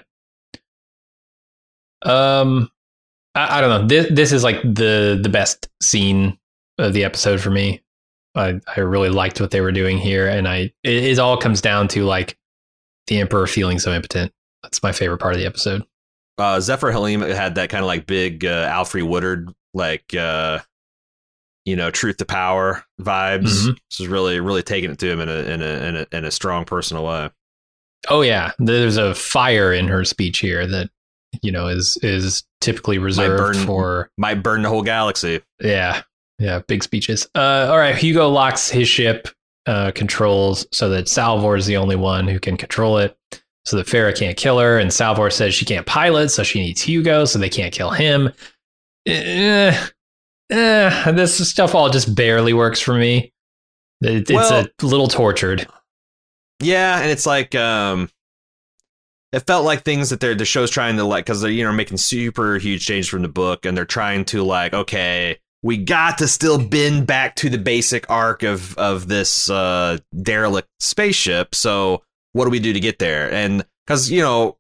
Um, I, I don't know. This this is like the the best scene of the episode for me. I I really liked what they were doing here, and I it, it all comes down to like the Emperor feeling so impotent. That's my favorite part of the episode. Uh, Zephyr Halim had that kind of like big uh, Alfre Woodard, like, uh, you know, truth to power vibes. Mhm. This is really, really taking it to him in a, in a, in a, in a strong personal way. Oh yeah, there's a fire in her speech here that you know is is typically reserved burn- for Might burn the whole galaxy. yeah yeah big speeches. Uh, all right, Hugo locks his ship uh, controls so that Salvor is the only one who can control it, so that Farah can't kill her, and Salvor says she can't pilot, so she needs Hugo, so they can't kill him. Eh, eh, this stuff all just barely works for me. It, it's Well- a little tortured. Yeah, and it's like um, it felt like things that they're the show's trying to like because they're you know making super huge changes from the book, and they're trying to like okay, we got to still bend back to the basic arc of of this uh, derelict spaceship. So what do we do to get there? And because you know,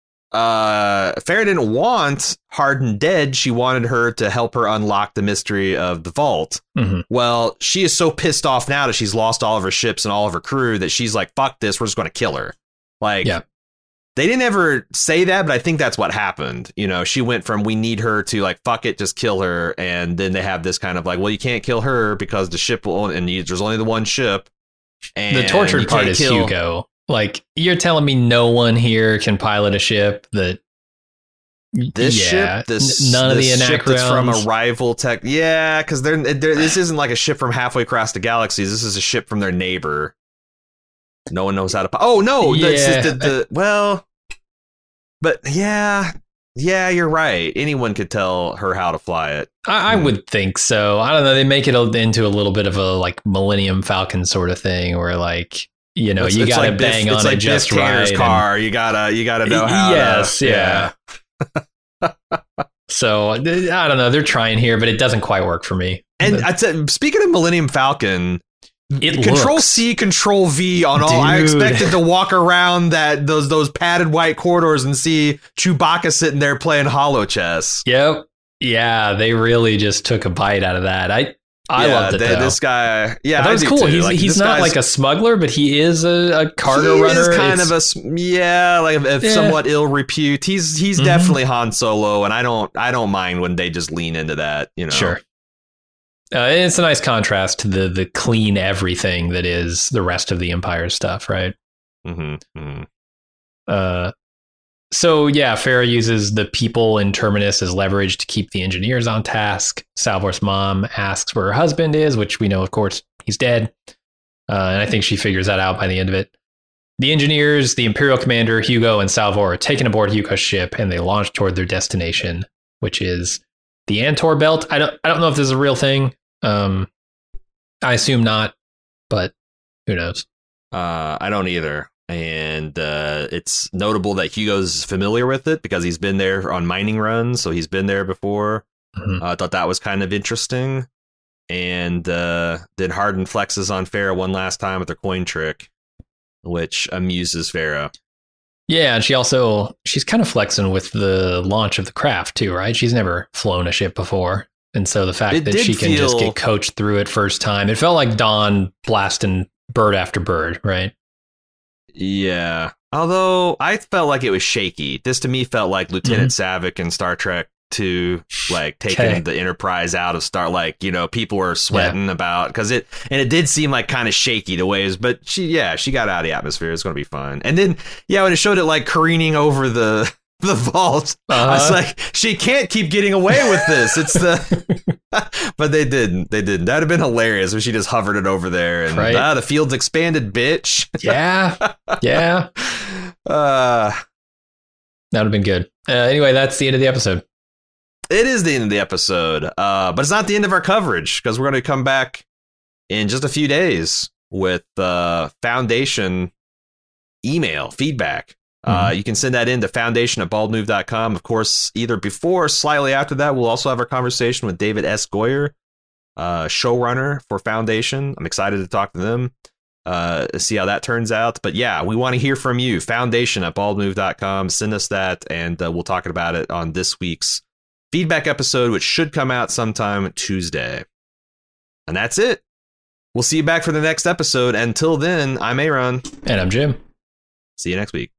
uh, Farah didn't want Hardin dead; she wanted her to help her unlock the mystery of the vault. Mm-hmm. Well, she is so pissed off now that she's lost all of her ships and all of her crew that she's like, fuck this, we're just going to kill her. Like, Yeah. they didn't ever say that, but I think that's what happened. You know, she went from we need her to like, fuck it, just kill her. And then they have this kind of like, well, you can't kill her because the ship will, and you, there's only the one ship. And The tortured you part can't is kill- Hugo. Like, you're telling me no one here can pilot a ship that This yeah, ship, this n- none of the this ship that's from a Anacreons. rival tech, yeah, because they're, they're this isn't like a ship from halfway across the galaxies. This is a ship from their neighbor. No one knows how to. pi- Oh no, Yeah. this is the, the well, but yeah, yeah, you're right. Anyone could tell her how to fly it. I, I Hmm. would think so. I don't know. They make it a, into a little bit of a like Millennium Falcon sort of thing, where like you know It's- you it's got to like bang Biff, on it's it like just Biff Tanner's right. and- car. You gotta, you gotta know how. Yes, to, yeah. So th- I don't know. They're trying here, but it doesn't quite work for me. And The- I said, speaking of Millennium Falcon, it Control looks- C, Control V on all. I Dude. expected to walk around that those those padded white corridors and see Chewbacca sitting there playing hollow chess. Yep. Yeah, they really just took a bite out of that. I I Yeah, loved it they- though. This guy, yeah, that I was do cool. too. He's Like, he's this not guy's- like a smuggler, but he is a, a cargo he runner. is kind It's- of a s- yeah, like a, a Yeah. somewhat ill repute. He's he's Mhm. definitely Han Solo, and I don't I don't mind when they just lean into that. You know, Sure. Uh, it's a nice contrast to the the clean everything that is the rest of the Empire stuff, right? Mm-hmm, mm-hmm. Uh, so yeah, Farah uses the people in Terminus as leverage to keep the engineers on task. Salvor's mom asks where her husband is, which we know, of course, he's dead. Uh, and I think she figures that out by the end of it. The engineers, the Imperial commander, Hugo, and Salvor are taken aboard Hugo's ship, and they launch toward their destination, which is the Antor Belt. I don't, I don't know if this is a real thing. Um, I assume not, but who knows? Uh, I don't either. And uh, it's notable that Hugo's familiar with it because he's been there on mining runs, so he's been there before. Mhm. Uh, I thought that was kind of interesting. And uh, then Hardin flexes on Farah one last time with their coin trick, which amuses Farah. Yeah, and she also she's kind of flexing with the launch of the craft too, right? She's never flown a ship before. And so the fact It that did she can just feel- get coached through it first time, it felt like Dawn blasting bird after bird, right? Yeah. Although I felt like it was shaky. This to me felt like Lieutenant Savick in Star Trek two, like taking Okay. the Enterprise out of Star. Like, you know, people were sweating about because it, and it did seem like kind of shaky the way it was. But she, yeah, she got out of the atmosphere. It's going to be fun. And then, yeah, when it showed it like careening over the the vault, I was Uh-huh. like, she can't keep getting away with this. It's the, but they didn't. They didn't. That'd have been hilarious if she just hovered it over there and Right. ah, the field's expanded, bitch. Yeah, yeah, Uh, that would have been good. Uh, anyway, that's the end of the episode. it is the end of the episode, uh, but it's not the end of our coverage because we're going to come back in just a few days with uh, Foundation email feedback. Uh, Mhm. you can send that in to foundation at bald move dot com. Of course, either before or slightly after that, we'll also have our conversation with David S. Goyer, uh, showrunner for Foundation. I'm excited to talk to them. uh, see how that turns out. But yeah, we want to hear from you. Foundation at bald move dot com. Send us that, and uh, we'll talk about it on this week's feedback episode, which should come out sometime Tuesday. And that's it. We'll see you back for the next episode. Until then, I'm Aaron. And I'm Jim. See you next week.